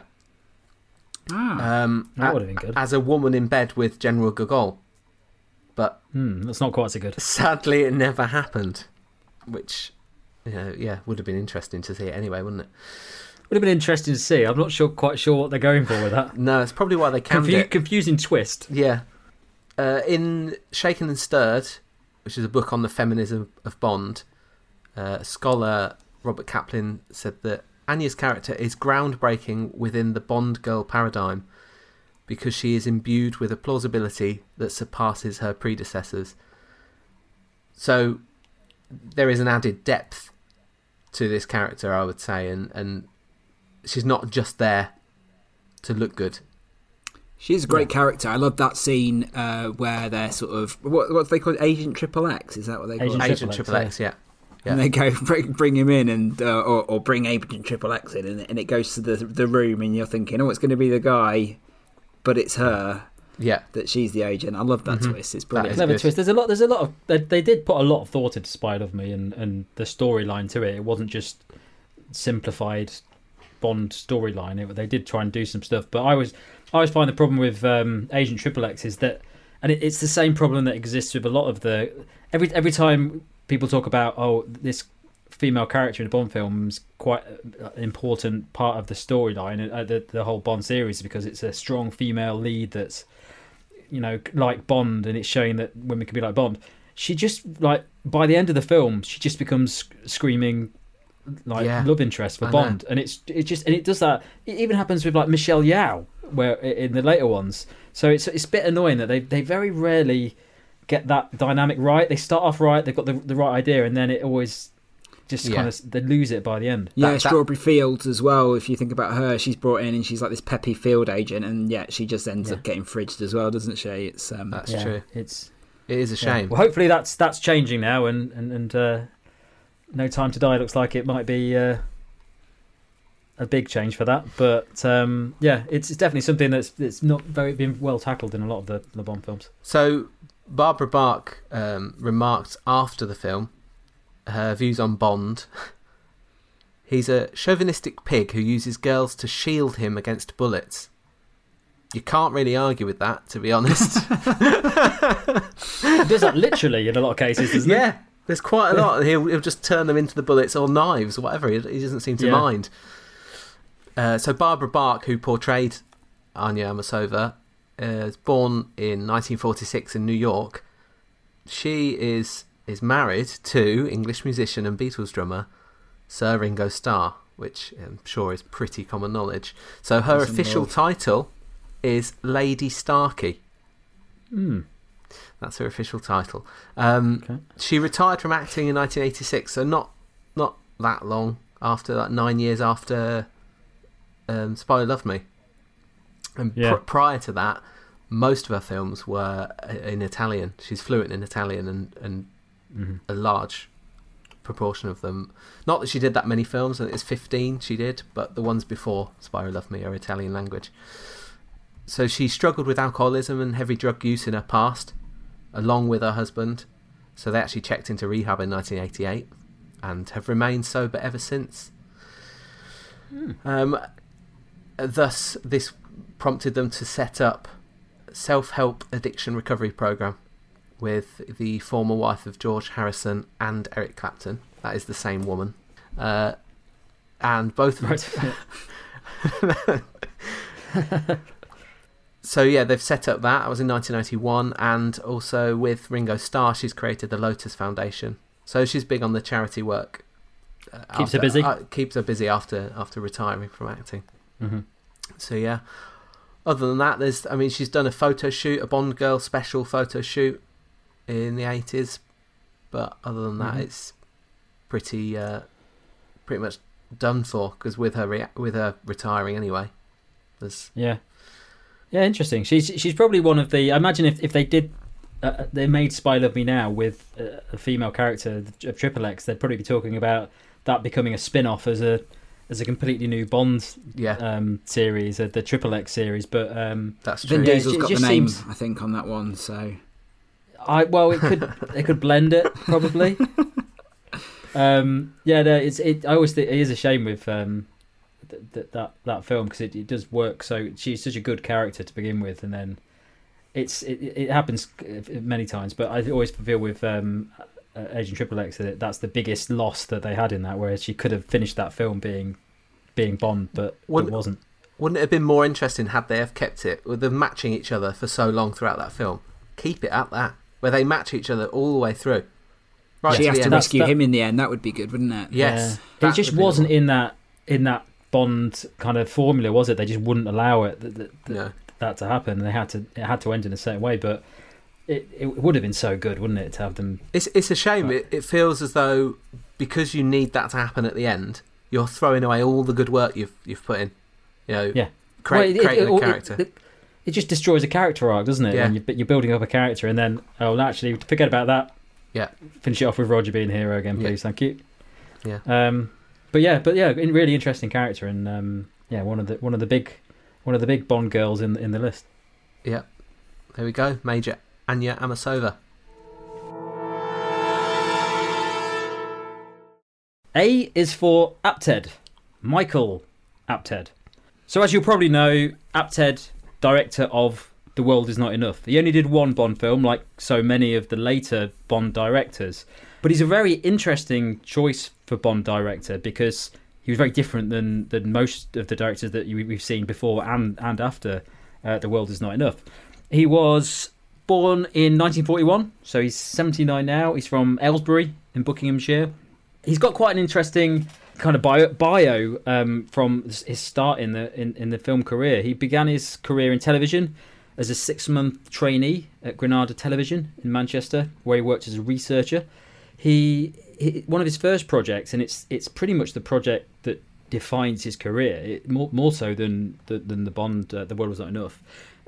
That would have been good. As a woman in bed with General Gogol. But that's not quite so good. Sadly, it never happened. Which, would have been interesting to see it anyway, wouldn't it? Would have been interesting to see. I'm not quite sure what they're going for with that. No, it's probably why they canned it. Confusing twist. Yeah. In Shaken and Stirred, which is a book on the feminism of Bond, scholar Robert Kaplan said that Anya's character is groundbreaking within the Bond girl paradigm because she is imbued with a plausibility that surpasses her predecessors. So there is an added depth to this character, I would say, and she's not just there to look good. She's a great character. I love that scene where they're sort of what they call it, Agent Triple X. Is that what they call it? Agent Triple X, yeah. And they go bring him in and or bring Agent Triple X in, and it goes to the room, and you're thinking, it's going to be the guy, but it's her. Yeah, that she's the agent. I love that twist. It's brilliant. Clever twist. There's a lot of they did put a lot of thought into Spy Love Me and the storyline to it. It wasn't just simplified Bond storyline. They did try and do some stuff, but I always find the problem with Agent Triple X is that, and it's the same problem that exists with a lot of the every time people talk about this female character in a Bond film is quite an important part of the storyline, the whole Bond series, because it's a strong female lead that's like Bond, and it's showing that women can be like Bond. She just, by the end of the film, she just becomes screaming love interest for Bond, and it does that. It even happens with Michelle Yeoh, where in the later ones. So it's a bit annoying that they very rarely get that dynamic right. They start off right, they've got the right idea, and then it always just kind of they lose it by the end. Strawberry Fields as well. If you think about her, she's brought in and she's like this peppy field agent, and she just ends up getting fridged as well, doesn't she? It's that's true. It is a shame. Well, hopefully that's changing now, and No Time to Die looks like it might be a big change for that. But it's definitely something that's not been well tackled in a lot of the Bond films. So Barbara Bach remarked after the film her views on Bond. He's a chauvinistic pig who uses girls to shield him against bullets. You can't really argue with that, to be honest. He does that literally in a lot of cases, doesn't he? Yeah, there's quite a lot. He'll just turn them into the bullets or knives or whatever. He doesn't seem to mind. So Barbara Bach, who portrayed Anya Amasova, is born in 1946 in New York. She is married to English musician and Beatles drummer Sir Ringo Starr, which I'm sure is pretty common knowledge. So her official title is Lady Starkey. That's her official title. She retired from acting in 1986, so not that long after, 9 years after Spy Who Loved Me. And prior to that, most of her films were in Italian. She's fluent in Italian, and a large proportion of them, not that she did that many films, and it's 15 she did, but the ones before Spy Who Loved Me are Italian language. So she struggled with alcoholism and heavy drug use in her past, along with her husband. So they actually checked into rehab in 1988 and have remained sober ever since. Thus, this prompted them to set up a self-help addiction recovery program with the former wife of George Harrison and Eric Clapton. That is the same woman. And both of them... So yeah, they've set up that. That was in 1991, and also with Ringo Starr, she's created the Lotus Foundation. So she's big on the charity work. Keeps her busy. Keeps her busy after retiring from acting. Mm-hmm. So yeah. Other than that, she's done a photo shoot, a Bond girl special photo shoot in the 80s. But other than that, it's pretty much done for, because with her retiring anyway. Yeah, interesting. She's probably one of the... I imagine if they did... they made Spy Love Me Now with a female character of Triple X, they'd probably be talking about that becoming a spin-off as a completely new Bond series, the Triple X series. But that's true. Vin Diesel's got the name, I think, on that one. So, they could blend it probably. I always think it is a shame with that film, because it does work. So she's such a good character to begin with, and then it happens many times. But I always feel with Agent Triple X that's the biggest loss that they had in that, whereas she could have finished that film being Bond, but it wasn't. Wouldn't it have been more interesting had they have kept it with them matching each other for so long throughout that film? Keep it at that, where they match each other all the way through. Right, she has to rescue him in the end. That would be good, wouldn't it? Yes, it just wasn't in that Bond kind of formula, was it? They just wouldn't allow it that to happen. It had to end in a certain way, but it would have been so good, wouldn't it, to have them? It's a shame. It feels as though because you need that to happen at the end, you're throwing away all the good work you've put in. Creating a character. It just destroys a character arc, doesn't it? Yeah. When you're building up a character, and then actually forget about that. Yeah. Finish it off with Roger being hero again, please. Thank you. Yeah. But really interesting character, and one of the big Bond girls in the list. Yeah. There we go, Major Anya Amasova. A is for Apted, Michael Apted. So as you'll probably know, Apted, director of The World Is Not Enough. He only did one Bond film, like so many of the later Bond directors. But he's a very interesting choice for Bond director, because he was very different than most of the directors that we've seen before and after The World Is Not Enough. He was born in 1941, so he's 79 now. He's from Aylesbury in Buckinghamshire. He's got quite an interesting kind of bio from his start in the film career. He began his career in television as a 6-month trainee at Granada Television in Manchester, where he worked as a researcher. He one of his first projects, and it's pretty much the project that defines his career, more so than the Bond, The World Was Not Enough.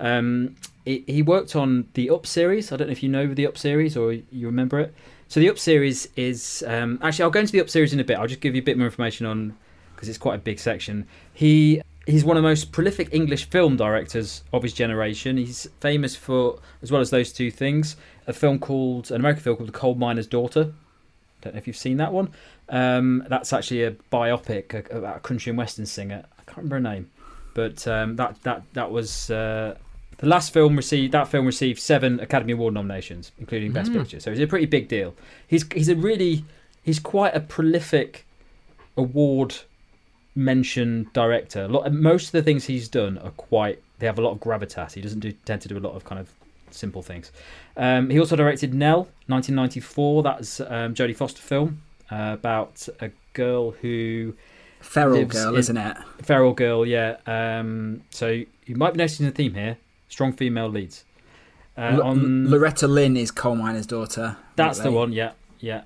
He worked on the Up series. I don't know if you know the Up series or you remember it. So the Up series is... actually, I'll go into the Up series in a bit. I'll just give you a bit more information on... because it's quite a big section. He's one of the most prolific English film directors of his generation. He's famous for, as well as those two things, an American film called The Coal Miner's Daughter. Don't know if you've seen that one. That's actually a biopic about a country and western singer. I can't remember her name. But that was... the last film received 7 Academy Award nominations, including Best Picture. So it's a pretty big deal. He's quite a prolific award mentioned director. Most of the things he's done they have a lot of gravitas. He doesn't tend to do a lot of kind of simple things. He also directed Nell, 1994. That's Jodie Foster film about a girl who... Feral girl, isn't it? Feral girl, yeah. So you might be noticing the theme here. Strong female leads. Loretta Lynn is Coal Miner's Daughter. That's the one, yeah.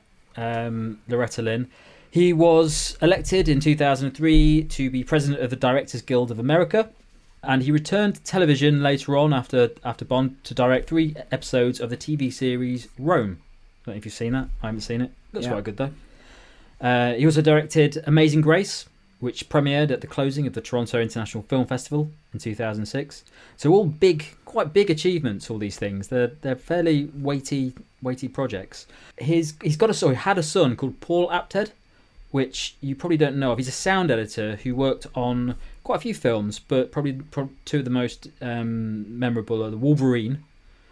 Loretta Lynn. He was elected in 2003 to be president of the Directors Guild of America, and he returned to television later on after Bond to direct 3 episodes of the TV series Rome. I don't know if you've seen that. I haven't seen it. Looks quite good though. He also directed Amazing Grace, which premiered at the closing of the Toronto International Film Festival in 2006. So all quite big achievements, all these things. They're fairly weighty projects. He had a son called Paul Apted, which you probably don't know of. He's a sound editor who worked on quite a few films, but probably two of the most memorable are The Wolverine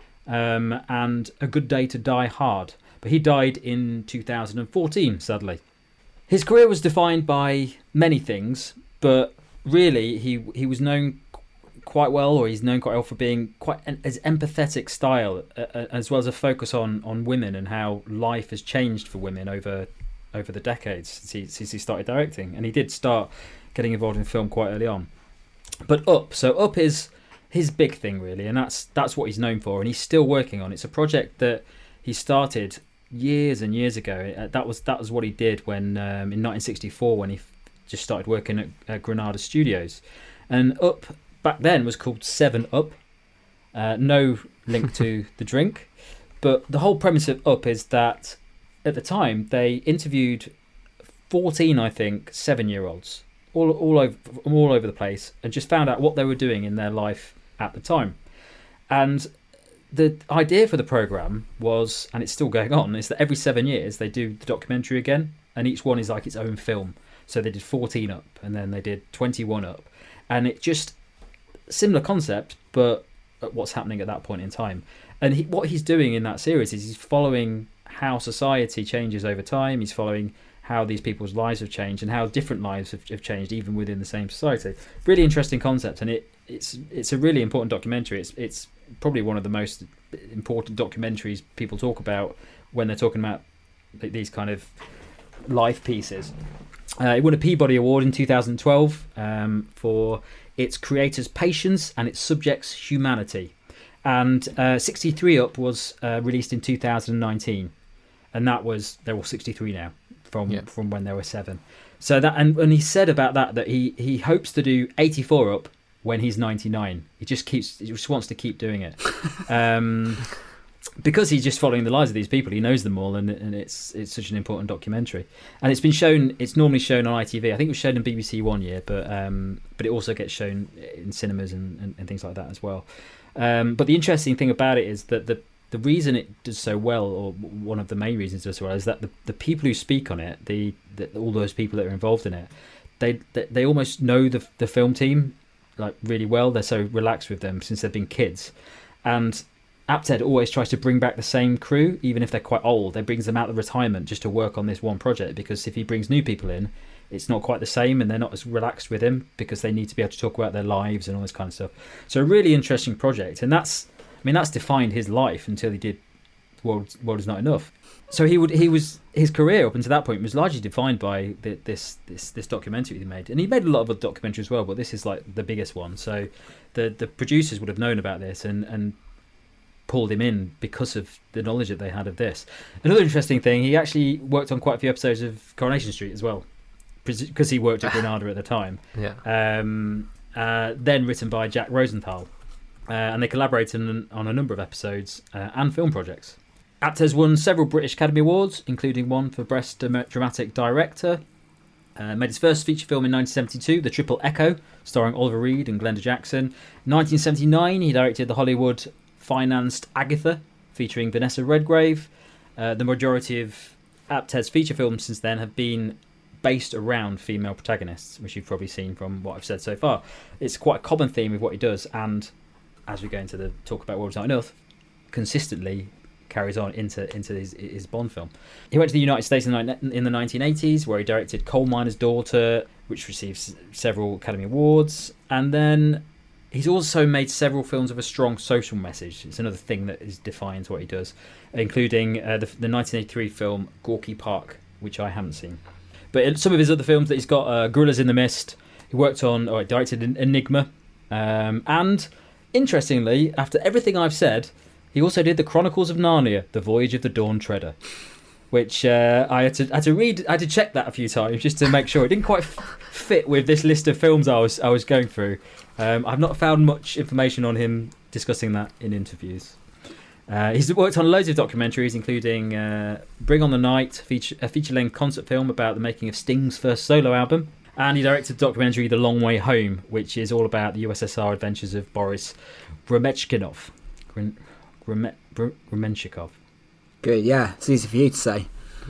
and A Good Day to Die Hard. But he died in 2014, sadly. His career was defined by many things, but really he was known quite well, or he's known quite well for being quite as empathetic style, as well as a focus on women and how life has changed for women over the decades since he started directing. And he did start getting involved in film quite early on. But Up is his big thing really, and that's what he's known for, and he's still working on. It's a project that he started years and years ago. That was what he did when in 1964 when he just started working at Granada Studios. And Up back then was called 7 Up, no link to the drink, but the whole premise of Up is that at the time they interviewed 14, I think, 7-year-olds all over the place, and just found out what they were doing in their life at the time. And the idea for the programme was, and it's still going on, is that every 7 years they do the documentary again, and each one is like its own film. So they did 14 Up, and then they did 21 Up, and it just similar concept, but what's happening at that point in time. And what he's doing in that series is he's following how society changes over time. He's following how these people's lives have changed and how different lives have changed even within the same society. Really interesting concept, and it's a really important documentary. It's probably one of the most important documentaries people talk about when they're talking about these kind of life pieces. It won a Peabody Award in 2012 for its creator's patience and its subject's humanity. And 63 Up was released in 2019, and they're all 63 now from when they were 7. So that, and he said about that he hopes to do 84 Up when he's 99. He just wants to keep doing it. Because he's just following the lives of these people. He knows them all, and it's such an important documentary. And it's been shown. It's normally shown on ITV. I think it was shown in BBC one year, but it also gets shown in cinemas and things like that as well. But the interesting thing about it is that the reason it does so well, or one of the main reasons it does so well, is that the people who speak on it, all those people that are involved in it, they almost know the film team like really well. They're so relaxed with them since they've been kids, and Apted always tries to bring back the same crew, even if they're quite old. They brings them out of retirement just to work on this one project, because if he brings new people in, it's not quite the same, and they're not as relaxed with him because they need to be able to talk about their lives and all this kind of stuff. So a really interesting project, and that's defined his life until he did World Is Not Enough. So his career up until that point was largely defined by this documentary he made, and he made a lot of other documentaries as well, but this is like the biggest one. So the producers would have known about this and pulled him in because of the knowledge that they had of this. Another interesting thing, he actually worked on quite a few episodes of Coronation Street as well, because he worked at Granada at the time. Then written by Jack Rosenthal, and they collaborated on a number of episodes and film projects. Apted's won several British Academy Awards, including one for Best Dramatic Director. Made his first feature film in 1972, The Triple Echo, starring Oliver Reed and Glenda Jackson. In 1979, he directed the Hollywood financed Agatha, featuring Vanessa Redgrave. The majority of Apted's feature films since then have been based around female protagonists, which you've probably seen from what I've said so far. It's quite a common theme with what he does, and as we go into the talk about World Is Not Enough, consistently carries on into his Bond film. He went to the United States in the 1980s, where he directed Coal Miner's Daughter, which received several Academy Awards, and then he's also made several films with a strong social message. It's another thing that defines what he does, including the 1983 film Gorky Park, which I haven't seen. But some of his other films that he's got, Gorillas in the Mist, he directed Enigma, and interestingly, after everything I've said, he also did The Chronicles of Narnia, The Voyage of the Dawn Treader, which I had to check that a few times just to make sure it didn't quite fit with this list of films I was going through. I've not found much information on him discussing that in interviews. He's worked on loads of documentaries, including Bring on the Night, a feature-length concert film about the making of Sting's first solo album, And he directed the documentary The Long Way Home, which is all about the USSR adventures of Boris Gromechnikov. Gromechnikov. Good, yeah. It's easy for you to say.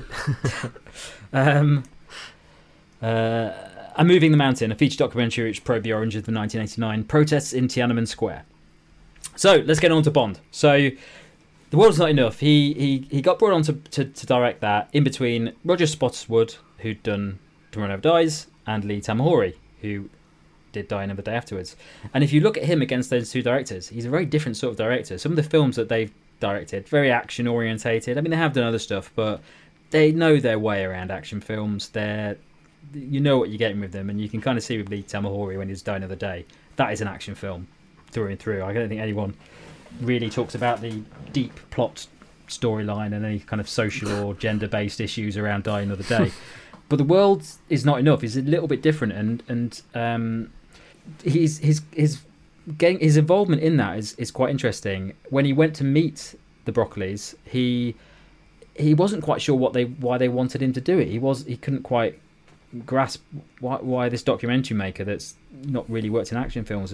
I'm Moving the Mountain, a feature documentary which probed the origins of the 1989 protests in Tiananmen Square. So let's get on to Bond. So The World's Not Enough. He got brought on to direct that in between Roger Spottiswoode, who'd done Tomorrow Never Dies, and Lee Tamahori, who did Die Another Day afterwards. And if you look at him against those two directors, he's a very different sort of director. Some of the films that they've directed, very action orientated. I mean, they have done other stuff, but they know their way around action films. You know what you're getting with them, and you can kind of see with Lee Tamahori when he's Die Another Day, that is an action film through and through. I don't think anyone really talks about the deep plot storyline and any kind of social or gender-based issues around Die Another Day. But The World Is Not Enough is a little bit different, and his involvement in that is quite interesting. When he went to meet the Broccolis, he wasn't quite sure why they wanted him to do it. He couldn't quite grasp why this documentary maker that's not really worked in action films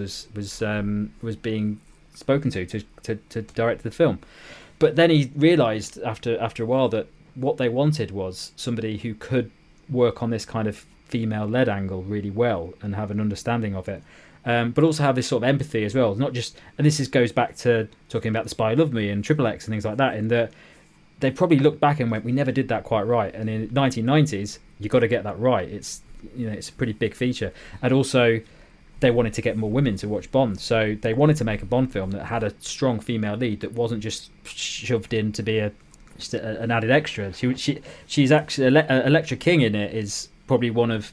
was being spoken to direct the film. But then he realised after a while that what they wanted was somebody who could work on this kind of female-led angle really well and have an understanding of it, but also have this sort of empathy as well. Not just, and this goes back to talking about The Spy Who Loved Me and Triple X and things like that, in that they probably looked back and went, we never did that quite right. And in 1990s, you got to get that right. It's a pretty big feature. And also, they wanted to get more women to watch Bond, so they wanted to make a Bond film that had a strong female lead that wasn't just shoved in to be an added extra. She's actually Electra King in it is probably one of,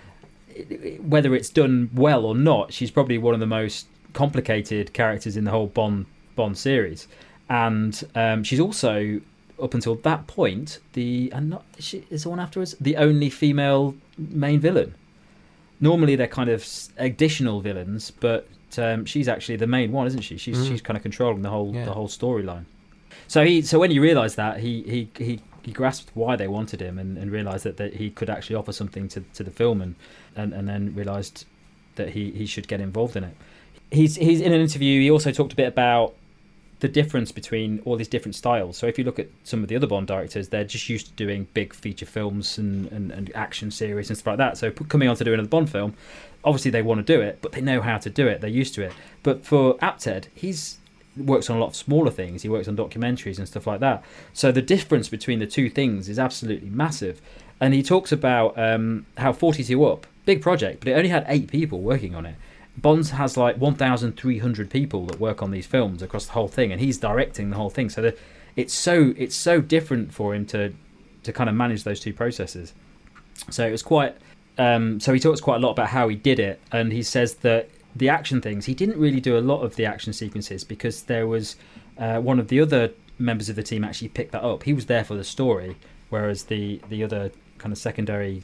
whether it's done well or not, she's probably one of the most complicated characters in the whole Bond series, and she's also, up until that point, is the one afterwards, the only female main villain. Normally they're kind of additional villains, but she's actually the main one, isn't she? She's kind of controlling the whole storyline. So when he realised that, he grasped why they wanted him and realised that he could actually offer something to the film, and then realised that he should get involved in it. He's in an interview. He also talked a bit about the difference between all these different styles. So if you look at some of the other Bond directors, they're just used to doing big feature films and action series and stuff like that. So coming on to do another Bond film, obviously they want to do it, but they know how to do it. They're used to it. But for Apted, he's works on a lot of smaller things. He works on documentaries and stuff like that. So the difference between the two things is absolutely massive. And he talks about how 42 Up, big project, but it only had 8 people working on it. Bond has like 1,300 people that work on these films across the whole thing, and he's directing the whole thing. So it's so different for him to kind of manage those two processes. So it was quite. So he talks quite a lot about how he did it, and he says that the action things, he didn't really do a lot of the action sequences because there was one of the other members of the team actually picked that up. He was there for the story, whereas the other kind of secondary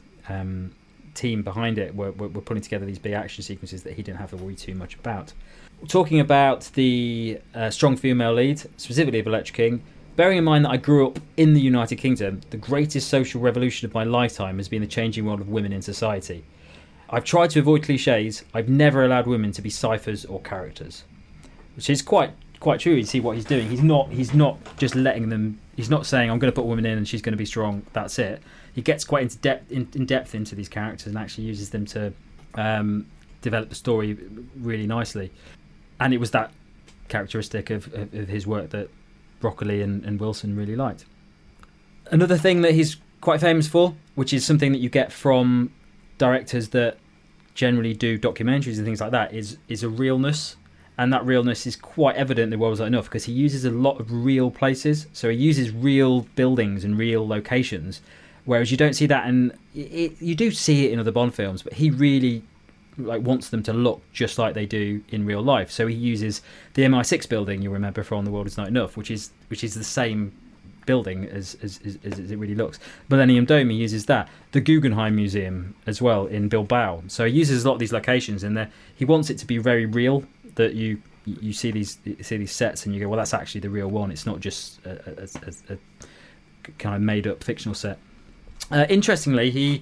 team behind it were putting together these big action sequences that he didn't have to worry too much about. Talking about the strong female lead, specifically of Electra King, bearing in mind that I grew up in the United Kingdom, the greatest social revolution of my lifetime has been the changing world of women in society. I've tried to avoid cliches. I've never allowed women to be ciphers or characters, which is quite true. You see what he's doing. He's not just letting them. He's not saying I'm going to put a woman in and she's going to be strong. That's it. He gets quite in depth into these characters and actually uses them to develop the story really nicely. And it was that characteristic of his work that Broccoli and Wilson really liked. Another thing that he's quite famous for, which is something that you get from directors that generally do documentaries and things like that, is a realness. And that realness is quite evident in The World Is Not Enough because he uses a lot of real places. So he uses real buildings and real locations, whereas you don't see that, and you do see it in other Bond films, but he really wants them to look just like they do in real life. So he uses the MI6 building, you'll remember from The World Is Not Enough, which is the same building as it really looks. Millennium Dome, he uses that. The Guggenheim Museum as well in Bilbao. So he uses a lot of these locations, and he wants it to be very real, that you see these sets and you go, well, that's actually the real one. It's not just a kind of made up fictional set. Interestingly,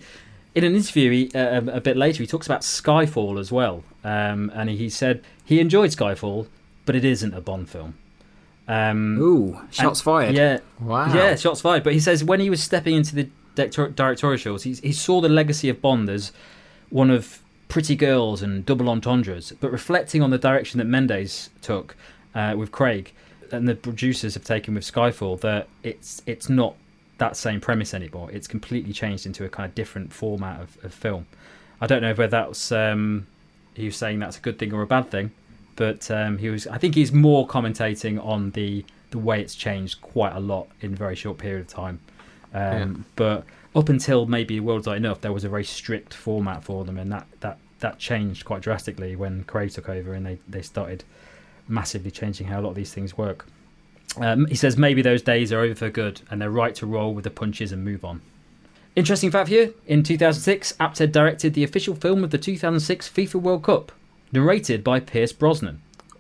in an interview a bit later, he talks about Skyfall as well, and he said he enjoyed Skyfall, but it isn't a Bond film. Ooh, shots fired. Yeah, Wow. Yeah, shots fired. But he says when he was stepping into the directorials, he saw the legacy of Bond as one of pretty girls and double entendres, but reflecting on the direction that Mendes took with Craig and the producers have taken with Skyfall, that it's not that same premise anymore. It's completely changed into a kind of different format of film. I don't know whether that's he was saying that's a good thing or a bad thing, but I think he's more commentating on the way it's changed quite a lot in a very short period of time. But up until maybe World's Not Enough, there was a very strict format for them, and that changed quite drastically when Craig took over, and they started massively changing how a lot of these things work. He says maybe those days are over for good, and they're right to roll with the punches and move on. Interesting fact for you, in 2006, Apted directed the official film of the 2006 FIFA World Cup, narrated by Pierce Brosnan.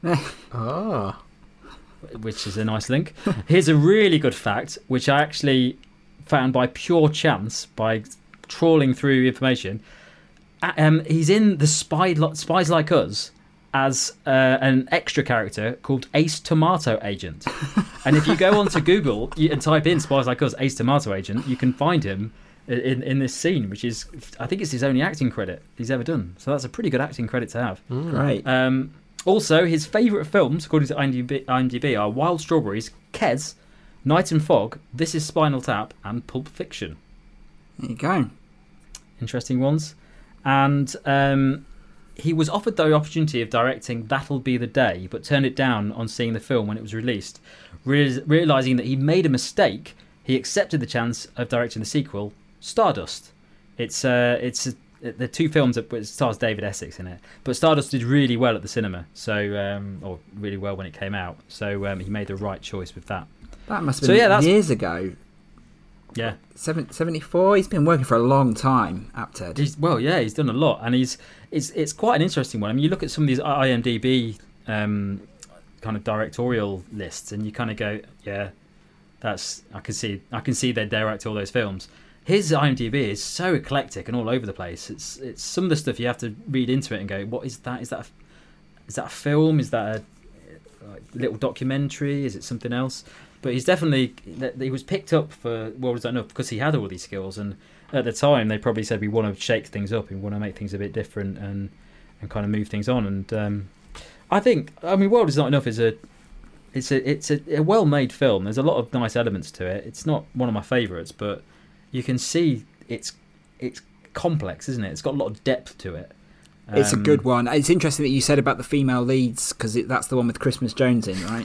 Which is a nice link. Here's a really good fact, which I actually found by pure chance, by trawling through information. He's in the Spies Like Us as an extra character called Ace Tomato Agent. And if you go onto Google and type in Spies Like Us, Ace Tomato Agent, you can find him in this scene, which is, I think it's his only acting credit he's ever done. So that's a pretty good acting credit to have. Right. Also, his favourite films, according to IMDb, are Wild Strawberries, Kes, Night and Fog, This Is Spinal Tap, and Pulp Fiction. There you go. Interesting ones. And he was offered the opportunity of directing That'll Be the Day, but turned it down on seeing the film when it was released. Realising that he made a mistake, he accepted the chance of directing the sequel, Stardust. It's the two films that stars David Essex in it, but Stardust did really well at the cinema, or really well when it came out. So he made the right choice with that. That must have been years ago. Yeah, 74. He's been working for a long time, Apted. He's done a lot, and it's quite an interesting one. I mean, you look at some of these IMDb kind of directorial lists, and you kind of go, yeah, I can see they direct all those films. His IMDb is so eclectic and all over the place. It's some of the stuff you have to read into it and go, what is that? Is that a film? Is that a little documentary? Is it something else? But he was picked up for World Not Enough because he had all these skills, and at the time they probably said we want to shake things up, we want to make things a bit different and kind of move things on. And I mean, World Is Not Enough is a well-made film. There's a lot of nice elements to it. It's not one of my favourites, but you can see it's complex, isn't it? It's got a lot of depth to it. It's a good one. It's interesting that you said about the female leads, because that's the one with Christmas Jones in, right?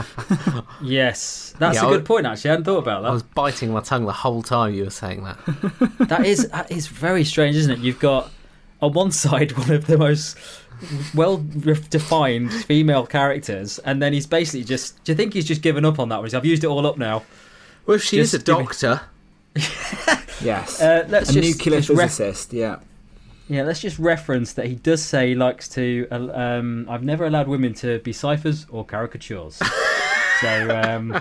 Yes, that's a good point, actually. I hadn't thought about that. I was biting my tongue the whole time you were saying that. That is very strange, isn't it? You've got, on one side, one of the most well-defined female characters, and then he's basically just... Do you think he's just given up on that? I've used it all up now. Well, if she is a doctor... Yes. Let's nuclear physicist, yeah. Yeah, let's just reference that he does say he likes to... I've never allowed women to be ciphers or caricatures. So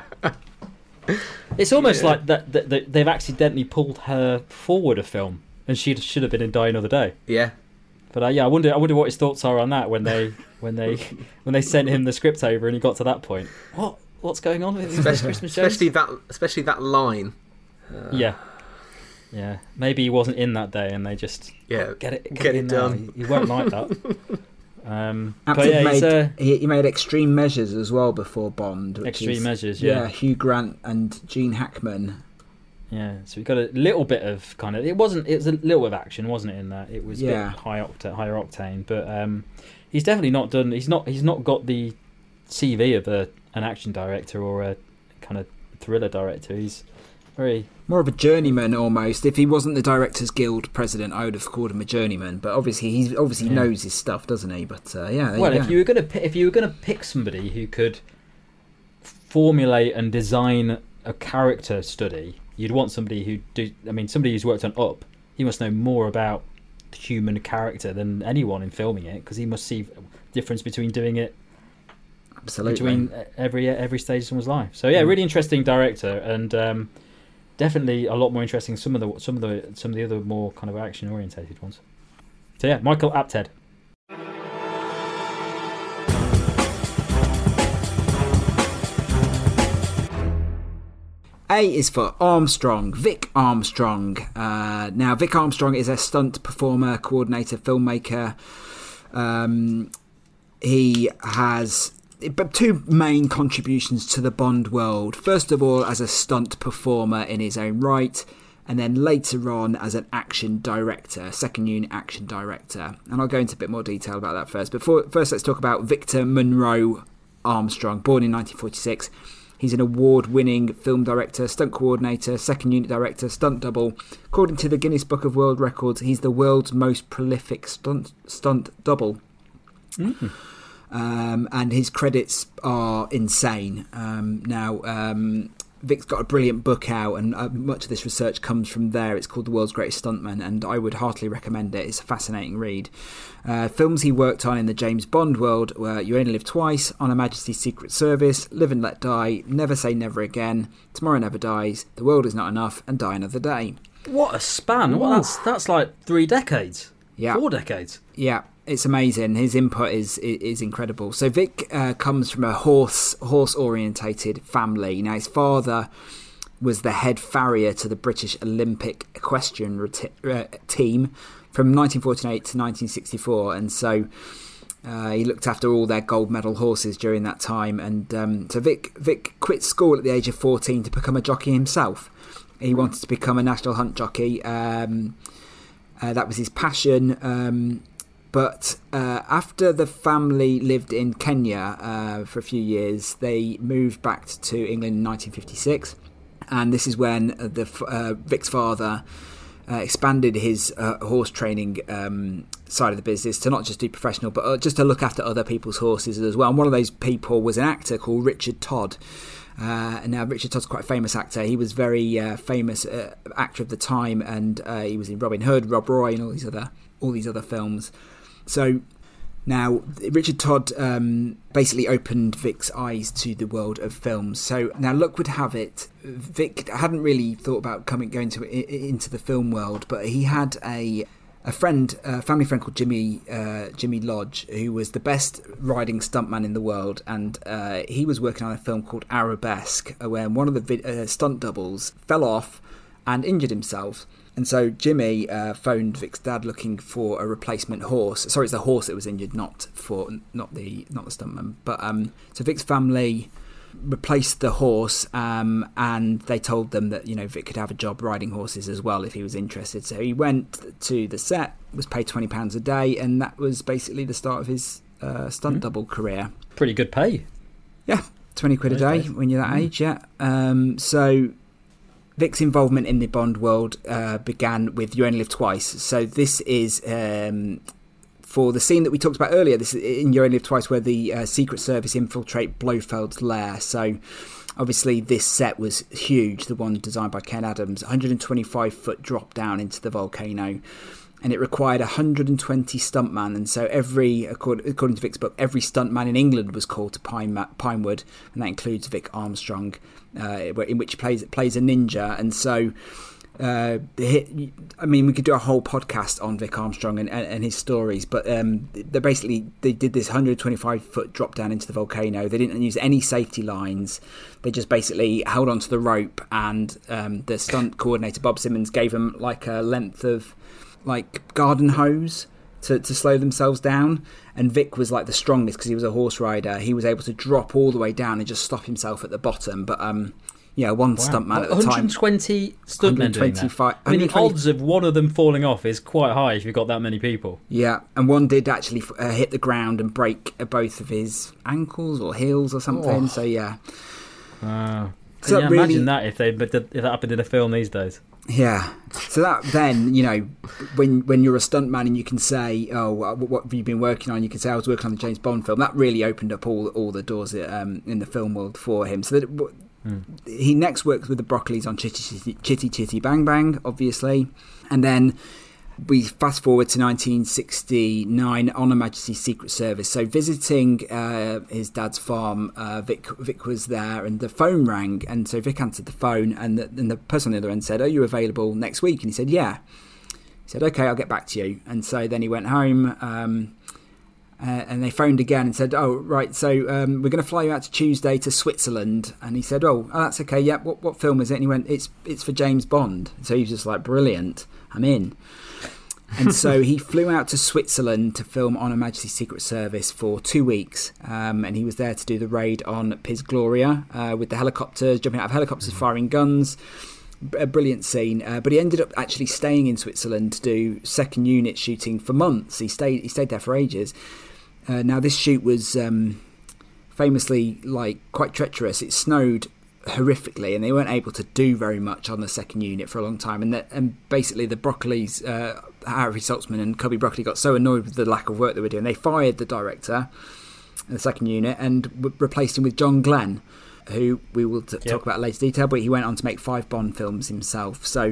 it's almost like that they've accidentally pulled her forward a film, and she should have been in Die Another Day. Yeah. But I wonder what his thoughts are on that when they sent him the script over and he got to that point. What's going on with Christmas Jones? Especially that line. Yeah, maybe he wasn't in that day, and they just get it done. He won't like that. He made Extreme Measures as well before Bond. Extreme Measures, yeah. Hugh Grant and Gene Hackman. Yeah, so we got a little bit of kind of. It was a little bit of action, wasn't it? In that it was a bit higher octane, but he's definitely not done. He's not got the CV of an action director or a kind of thriller director. He's very more of a journeyman almost. If he wasn't the Directors Guild president, I would have called him a journeyman. But obviously, he knows his stuff, doesn't he? But if you were going to pick somebody who could formulate and design a character study, you'd want somebody somebody who's worked on Up. He must know more about the human character than anyone in filming it, because he must see the difference between doing it. Absolutely. Between every stage of someone's life. So really interesting director, and definitely a lot more interesting than some of the other more kind of action orientated ones. So yeah, Michael Apted. A is for Armstrong, Vic Armstrong. Now, Vic Armstrong is a stunt performer, coordinator, filmmaker. He has two main contributions to the Bond world. First of all, as a stunt performer in his own right, and then later on as an action director, second unit action director. And I'll go into a bit more detail about that first. But first, let's talk about Victor Monroe Armstrong, born in 1946. He's an award-winning film director, stunt coordinator, second unit director, stunt double. According to the Guinness Book of World Records, he's the world's most prolific stunt double. Mm. And his credits are insane. Vic's got a brilliant book out, and much of this research comes from there. It's called The World's Greatest Stuntman, and I would heartily recommend it. It's a fascinating read. Films he worked on in the James Bond world were You Only Live Twice, On Her Majesty's Secret Service, Live and Let Die, Never Say Never Again, Tomorrow Never Dies, The World Is Not Enough, and Die Another Day. What a span! Well, that's like 3 decades. Yeah. 4 decades. Yeah. It's amazing. His input is incredible. So Vic comes from a horse orientated family. Now his father was the head farrier to the British Olympic equestrian team from 1948 to 1964, and so he looked after all their gold medal horses during that time. And so Vic quit school at the age of 14 to become a jockey himself. He wanted to become a national hunt jockey. That was his passion. But after the family lived in Kenya for a few years, they moved back to England in 1956. And this is when Vic's father expanded his horse training side of the business to not just do professional, but just to look after other people's horses as well. And one of those people was an actor called Richard Todd. And now Richard Todd's quite a famous actor. He was very famous actor of the time, and he was in Robin Hood, Rob Roy, and all these other films. So now Richard Todd basically opened Vic's eyes to the world of films. So now luck would have it, Vic hadn't really thought about going into the film world, but he had a family friend called Jimmy Lodge, who was the best riding stuntman in the world, and he was working on a film called Arabesque, where one of the stunt doubles fell off and injured himself. And so Jimmy phoned Vic's dad looking for a replacement horse. Sorry, it's the horse that was injured, not the stuntman. But so Vic's family replaced the horse, and they told them that Vic could have a job riding horses as well if he was interested. So he went to the set, was paid £20 a day, and that was basically the start of his stunt double career. Pretty good pay. Yeah, 20 quid a day when you're that age. Yeah. So Vic's involvement in the Bond world began with You Only Live Twice. So this is for the scene that we talked about earlier. This is in You Only Live Twice, where the Secret Service infiltrate Blofeld's lair. So obviously this set was huge, the one designed by Ken Adams, 125-foot drop down into the volcano. And it required 120 stuntmen, and so according to Vic's book, every stuntman in England was called to Pinewood, and that includes Vic Armstrong, in which he plays a ninja. And so, we could do a whole podcast on Vic Armstrong and his stories, but they did this 125-foot drop down into the volcano. They didn't use any safety lines. They just basically held onto the rope, and the stunt coordinator Bob Simmons gave them like a length of garden hose to slow themselves down, and Vic was like the strongest because he was a horse rider. He was able to drop all the way down and just stop himself at the bottom. But stuntman at the time, 120 stuntmen doing that. The odds of one of them falling off is quite high if you've got that many people. Yeah, and one did actually hit the ground and break both of his ankles or heels or something. Oh. So yeah. So really, imagine that if that happened in a film these days. Yeah. So that then, when you're a stuntman and you can say, oh, what have you been working on? You can say, I was working on the James Bond film. That really opened up all the doors in the film world for him. So that he next worked with the Broccolis on Chitty Chitty Bang Bang, obviously. And then We fast forward to 1969 on Her Majesty's Secret Service. So visiting his dad's farm, Vic was there, and the phone rang, and so Vic answered the phone, and the person on the other end said, "Are you available next week?" And he said, "Yeah." He said, "Okay, I'll get back to you." And so then he went home, and they phoned again and said, "Oh, right, so we're going to fly you out to Tuesday to Switzerland." And he said, "Oh, that's okay, yeah, what film is it?" And he went, it's for James Bond. So he was just like, "Brilliant, I'm in." And so he flew out to Switzerland to film on Her Majesty's Secret Service for 2 weeks, and he was there to do the raid on Piz Gloria with the helicopters, jumping out of helicopters, firing guns. A brilliant scene, but he ended up actually staying in Switzerland to do second unit shooting for months. He stayed there for ages. Now this shoot was famously quite treacherous. It snowed horrifically, and they weren't able to do very much on the second unit for a long time. And basically the Broccoli's, Harry Saltzman and Cubby Broccoli, got so annoyed with the lack of work they were doing, they fired the director of the second unit and replaced him with John Glenn, who we will talk about in later detail, but he went on to make 5 Bond films himself. So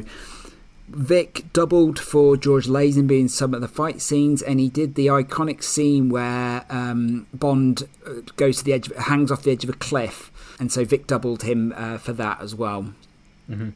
Vic doubled for George Lazenby in some of the fight scenes, and he did the iconic scene where Bond goes to the edge, hangs off the edge of a cliff, and so Vic doubled him for that as well. Mm-hmm.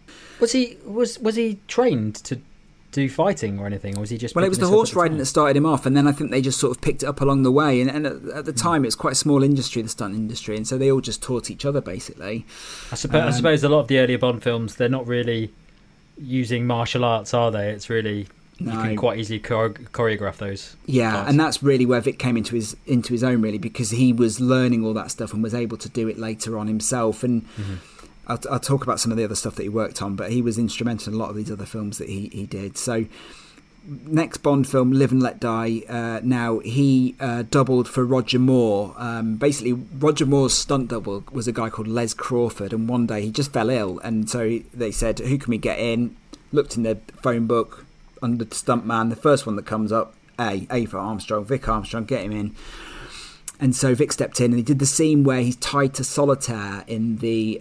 Was he trained to do fighting or anything, or was he just... Well, it was the horse riding that started him off, and then I think they just sort of picked it up along the way, and at the time it was quite a small industry, the stunt industry, and so they all just taught each other basically. I suppose a lot of the earlier Bond films, they're not really using martial arts, are they? It's really... No. You can quite easily choreograph those. Yeah, parts. And that's really where Vic came into his own, really, because he was learning all that stuff and was able to do it later on himself. And I'll talk about some of the other stuff that he worked on, but he was instrumental in a lot of these other films that he did. So next Bond film, Live and Let Die. Now he doubled for Roger Moore. Basically, Roger Moore's stunt double was a guy called Les Crawford, and one day he just fell ill, and so they said, "Who can we get in?" Looked in the phone book under the stuntman. The first one that comes up, A for Armstrong, Vic Armstrong, get him in. And so Vic stepped in, and he did the scene where he's tied to solitaire in the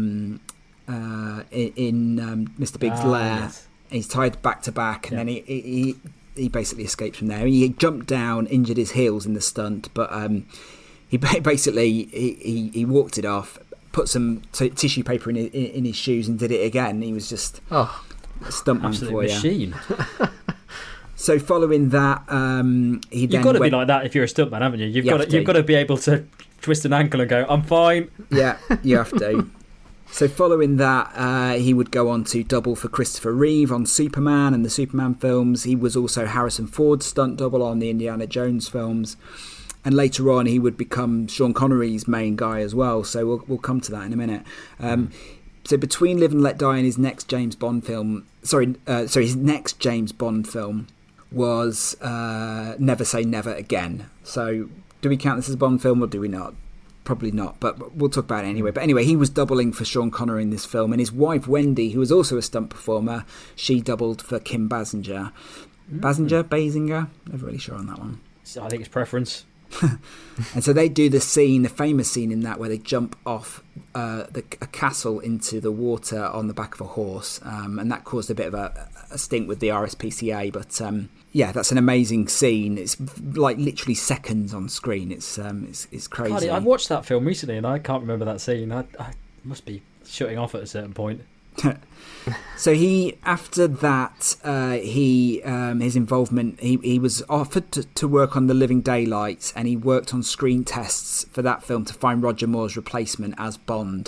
Mr. Big's lair. Yes. He's tied back to back, and then he basically escapes from there. He jumped down, injured his heels in the stunt, but he basically he walked it off, put some tissue paper in his shoes, and did it again. He was just a stuntman for you. Machine. So following that, you've got to be like that if you're a stuntman, haven't you? You've got to be able to twist an ankle and go, "I'm fine." Yeah, you have to. So following that, he would go on to double for Christopher Reeve on Superman and the Superman films. He was also Harrison Ford's stunt double on the Indiana Jones films. And later on, he would become Sean Connery's main guy as well. So we'll come to that in a minute. So between Live and Let Die and his next James Bond film, his next James Bond film was Never Say Never Again. So do we count this as a Bond film or do we not? Probably not, but we'll talk about it anyway. But anyway, he was doubling for Sean Connery in this film, and his wife Wendy, who was also a stunt performer, she doubled for Kim Basinger. Basinger? Never really sure on that one. I think it's preference. And so they do the famous scene in that where they jump off a castle into the water on the back of a horse, and that caused a bit of a stink with the RSPCA. But that's an amazing scene. It's like literally seconds on screen. It's crazy. I've watched that film recently and I can't remember that scene. I must be shutting off at a certain point. So after that, his involvement, he was offered to work on The Living Daylights, and he worked on screen tests for that film to find Roger Moore's replacement as Bond.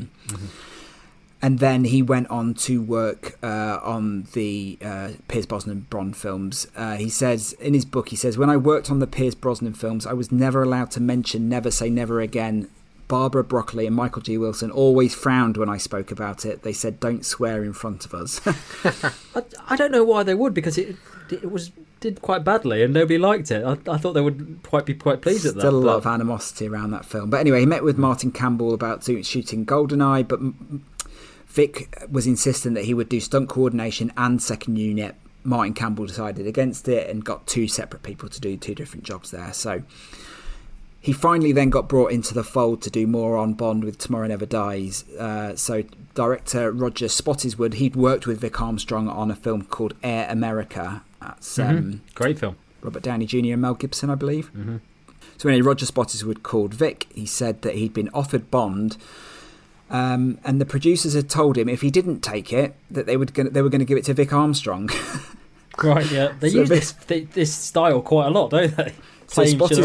And then he went on to work on the Pierce Brosnan Bond films. He says in his book, when I worked on the Pierce Brosnan films, I was never allowed to mention Never Say Never Again. Barbara Broccoli and Michael G. Wilson always frowned when I spoke about it. They said, "Don't swear in front of us." I don't know why they would, because it did quite badly and nobody liked it. I thought they would be quite pleased at that. Still a lot of animosity around that film. But anyway, he met with Martin Campbell about shooting GoldenEye, but Vic was insistent that he would do stunt coordination and second unit. Martin Campbell decided against it and got 2 separate people to do 2 different jobs there. So he finally then got brought into the fold to do more on Bond with Tomorrow Never Dies. So director Roger Spottiswoode, he'd worked with Vic Armstrong on a film called Air America, That's great film. Robert Downey Jr. and Mel Gibson, I believe. Mm-hmm. So anyway, Roger Spottiswoode called Vic. He said that he'd been offered Bond, and the producers had told him if he didn't take it, that they were going to give it to Vic Armstrong. Right, yeah. They use this style quite a lot, don't they? So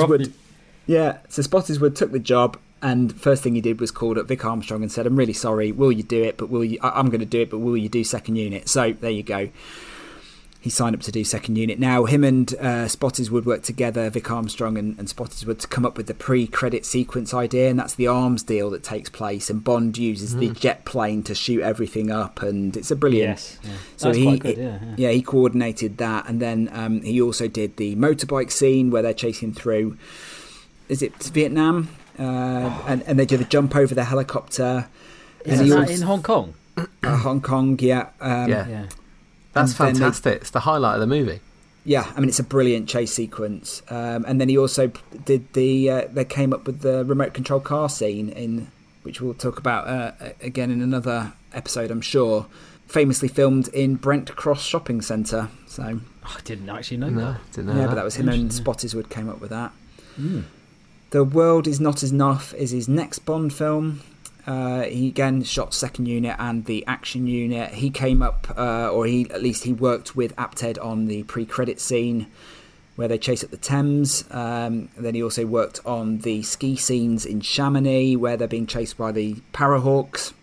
Spottiswoode took the job, and first thing he did was called up Vic Armstrong and said, "I'm really sorry. Will you do it? I'm going to do it, but will you do second unit?" So there you go. He signed up to do second unit. Now, him and Spottiswoode worked together, Vic Armstrong and Spottiswoode, to come up with the pre-credit sequence idea, and that's the arms deal that takes place, and Bond uses the jet plane to shoot everything up, and it's a brilliant... Yes. Yeah. So quite good, yeah. He coordinated that, and then he also did the motorbike scene where they're chasing through... Is it Vietnam? And they do the jump over the helicopter. Is that in Hong Kong? Hong Kong, yeah. Yeah. That's fantastic. It's the highlight of the movie. Yeah, I mean, it's a brilliant chase sequence. And then he also did they came up with the remote control car scene, which we'll talk about again in another episode, I'm sure. Famously filmed in Brent Cross Shopping Centre. So I didn't actually know that. Didn't know that. But that was him and Spottiswoode came up with that. The World Is Not Enough is his next Bond film. He again shot second unit and the action unit. He came up, he worked with Apted on the pre-credit scene where they chase up the Thames. Then he also worked on the ski scenes in Chamonix where they're being chased by the Parahawks.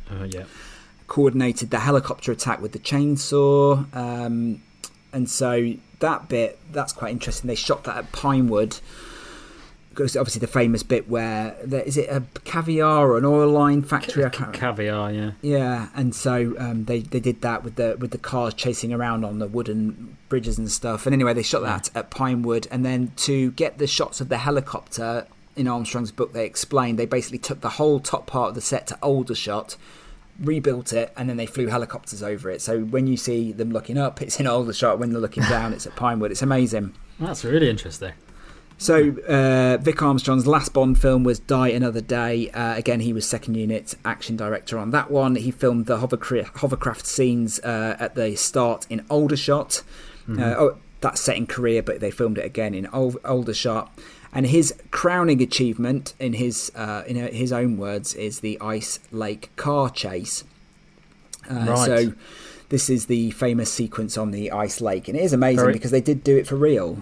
Coordinated the helicopter attack with the chainsaw. And so that's quite interesting. They shot that at Pinewood. Obviously the famous bit where is it a caviar or an oil line factory? Caviar, yeah. Yeah, and so they did that with the cars chasing around on the wooden bridges and stuff. And anyway, they shot that at Pinewood, and then to get the shots of the helicopter in Armstrong's book, they explained they basically took the whole top part of the set to Aldershot, rebuilt it, and then they flew helicopters over it. So when you see them looking up, it's in Aldershot. When they're looking down, it's at Pinewood. It's amazing. That's really interesting. So Vic Armstrong's last Bond film was Die Another Day. Again, he was second unit action director on that one. He filmed the hovercraft scenes at the start in Aldershot. That's set in Korea, but they filmed it again in Aldershot. And his crowning achievement, in his own words, is the Ice Lake car chase. Right. So this is the famous sequence on the Ice Lake, and it is amazing because they did do it for real.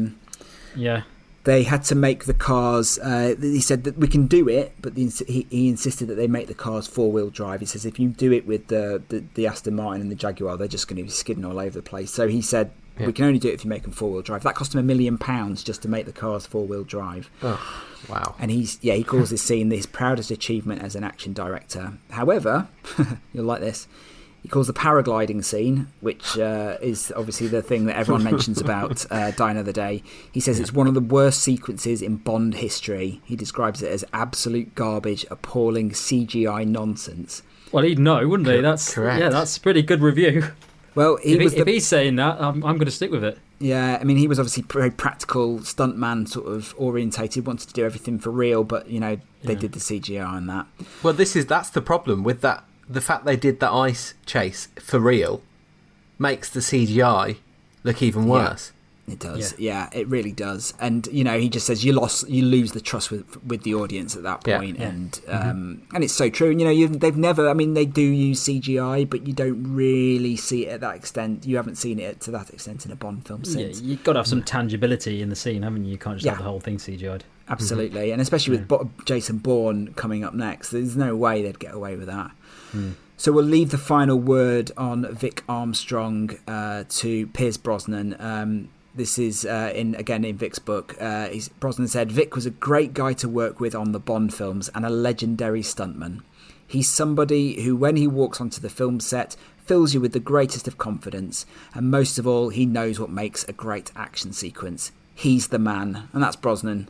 They had to make the cars. He said that we can do it, but he insisted that they make the cars four-wheel drive. He says if you do it with the Aston Martin and the Jaguar, they're just going to be skidding all over the place. So he said we can only do it if you make them four-wheel drive. That cost him £1 million just to make the cars four-wheel drive. Oh, wow! And he calls this scene his proudest achievement as an action director. However, you'll like this. He calls the paragliding scene, which is obviously the thing that everyone mentions about Die Another Day. He says it's one of the worst sequences in Bond history. He describes it as absolute garbage, appalling CGI nonsense. Well, he'd know, wouldn't he? That's correct. Yeah, that's a pretty good review. Well, if he's saying that, I'm going to stick with it. Yeah, I mean, he was obviously very practical, stuntman sort of orientated, wanted to do everything for real, but, they did the CGI on that. Well, that's the problem with that. The fact they did the ice chase for real makes the CGI look even worse. It does, yeah, it really does. And he just says you lose the trust with the audience at that point, and it's so true. And they've never. I mean, they do use CGI, but you don't really see it at that extent. You haven't seen it to that extent in a Bond film since. Yeah, you've got to have some tangibility in the scene, haven't you? You can't just have the whole thing CGI'd. Absolutely, and especially with Jason Bourne coming up next, there's no way they'd get away with that. So we'll leave the final word on Vic Armstrong to Pierce Brosnan. This is in Vic's book. Brosnan said Vic was a great guy to work with on the Bond films and a legendary stuntman. He's somebody who, when he walks onto the film set, fills you with the greatest of confidence, and most of all, he knows what makes a great action sequence. He's the man, and that's Brosnan.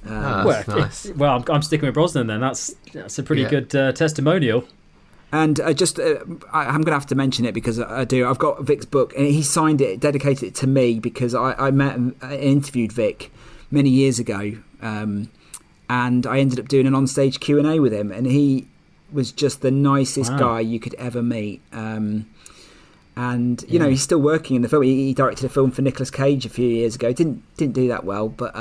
Nice. I'm sticking with Brosnan then. That's a pretty good testimonial. And I'm going to have to mention it because I do. I've got Vic's book, and he signed it, dedicated it to me because I met and interviewed Vic many years ago, and I ended up doing an onstage Q&A with him, and he was just the nicest guy you could ever meet. And you know, he's still working in the film. He directed a film for Nicolas Cage a few years ago. Didn't do that well, but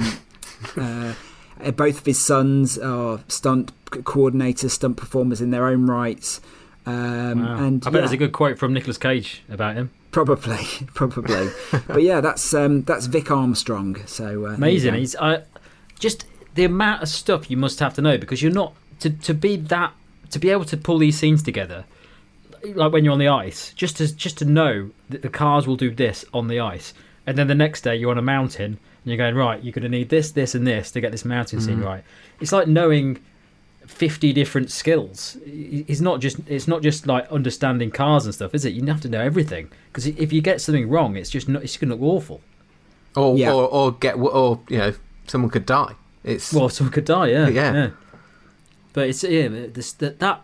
both of his sons are stunt coordinators, stunt performers in their own rights. Wow. And I bet there's a good quote from Nicolas Cage about him. Probably. But yeah, that's Vic Armstrong. So amazing. He's just the amount of stuff you must have to know, because you're not to be able to pull these scenes together, like when you're on the ice, just to know that the cars will do this on the ice, and then the next day you're on a mountain and you're going, right, you're going to need this, this, and this to get this mountain scene right. It's like knowing 50 different skills. It's not just like understanding cars and stuff, is it? You have to know everything, because if you get something wrong, it's going to look awful. Or you know, someone could die. Someone could die. Yeah. But it's that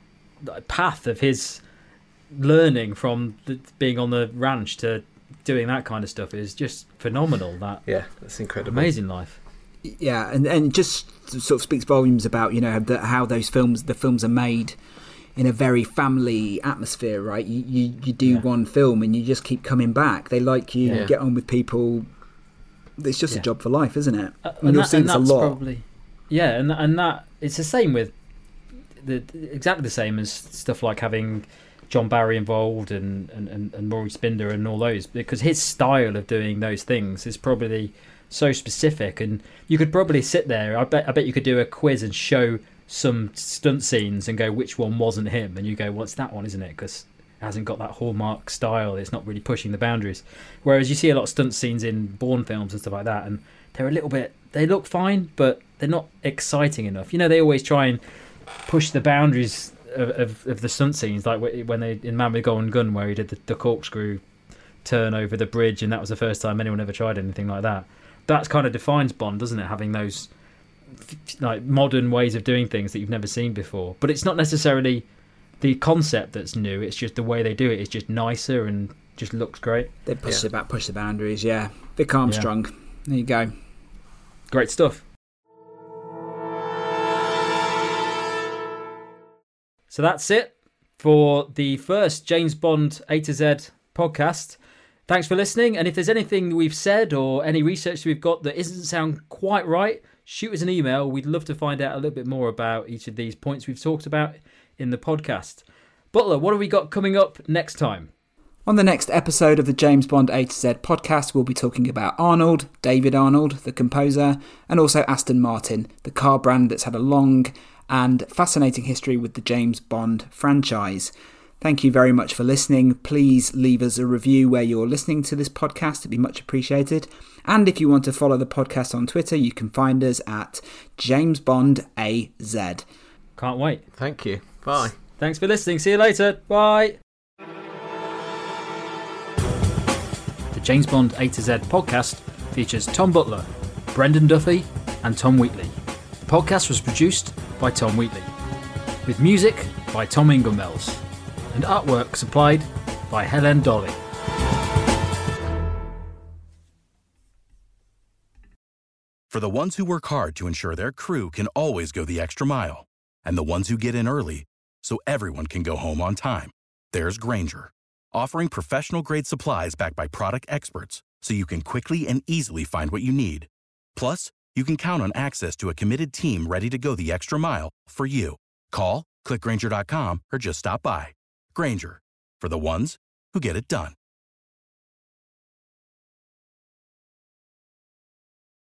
path of his learning from being on the ranch to doing that kind of stuff is just phenomenal. That's incredible. Amazing life. Yeah, and just sort of speaks volumes about, you know, how the films are made in a very family atmosphere, right? You do one film and you just keep coming back. They like you, you get on with people. It's just a job for life, isn't it? And you'll see this a lot. Probably, and that it's the same with exactly the same as stuff like having John Barry involved and Maurice Binder and all those, because his style of doing those things is probably so specific, and you could probably sit there. I bet you could do a quiz and show some stunt scenes and go, which one wasn't him, and you go, well, it's that one, isn't it? Because it hasn't got that hallmark style. It's not really pushing the boundaries. Whereas you see a lot of stunt scenes in Bourne films and stuff like that, and they're a little bit, they look fine, but they're not exciting enough. You know, they always try and push the boundaries of the stunt scenes, like when they in Man with Golden Gun, where he did the corkscrew turn over the bridge, and that was the first time anyone ever tried anything like that. That's kind of defines Bond, doesn't it? Having those like modern ways of doing things that you've never seen before. But it's not necessarily the concept that's new. It's just the way they do it. It's just nicer and just looks great. They push the boundaries. Yeah, Vic Armstrong. Yeah. There you go. Great stuff. So that's it for the first James Bond A to Z podcast. Thanks for listening, and if there's anything we've said or any research we've got that doesn't sound quite right, shoot us an email. We'd love to find out a little bit more about each of these points we've talked about in the podcast. Butler, what have we got coming up next time? On the next episode of the James Bond A to Z podcast, we'll be talking about Arnold, David Arnold, the composer, and also Aston Martin, the car brand that's had a long and fascinating history with the James Bond franchise. Thank you very much for listening. Please leave us a review where you're listening to this podcast. It'd be much appreciated. And if you want to follow the podcast on Twitter, you can find us at JamesBondAZ. Can't wait. Thank you. Bye. Thanks for listening. See you later. Bye. The James Bond A to Z podcast features Tom Butler, Brendan Duffy, and Tom Wheatley. The podcast was produced by Tom Wheatley, with music by Tom Ingelmells, and artwork supplied by Helen Dolly. For the ones who work hard to ensure their crew can always go the extra mile, and the ones who get in early so everyone can go home on time, there's Grainger, offering professional-grade supplies backed by product experts so you can quickly and easily find what you need. Plus, you can count on access to a committed team ready to go the extra mile for you. Call, click Grainger.com, or just stop by. Grainger, for the ones who get it done.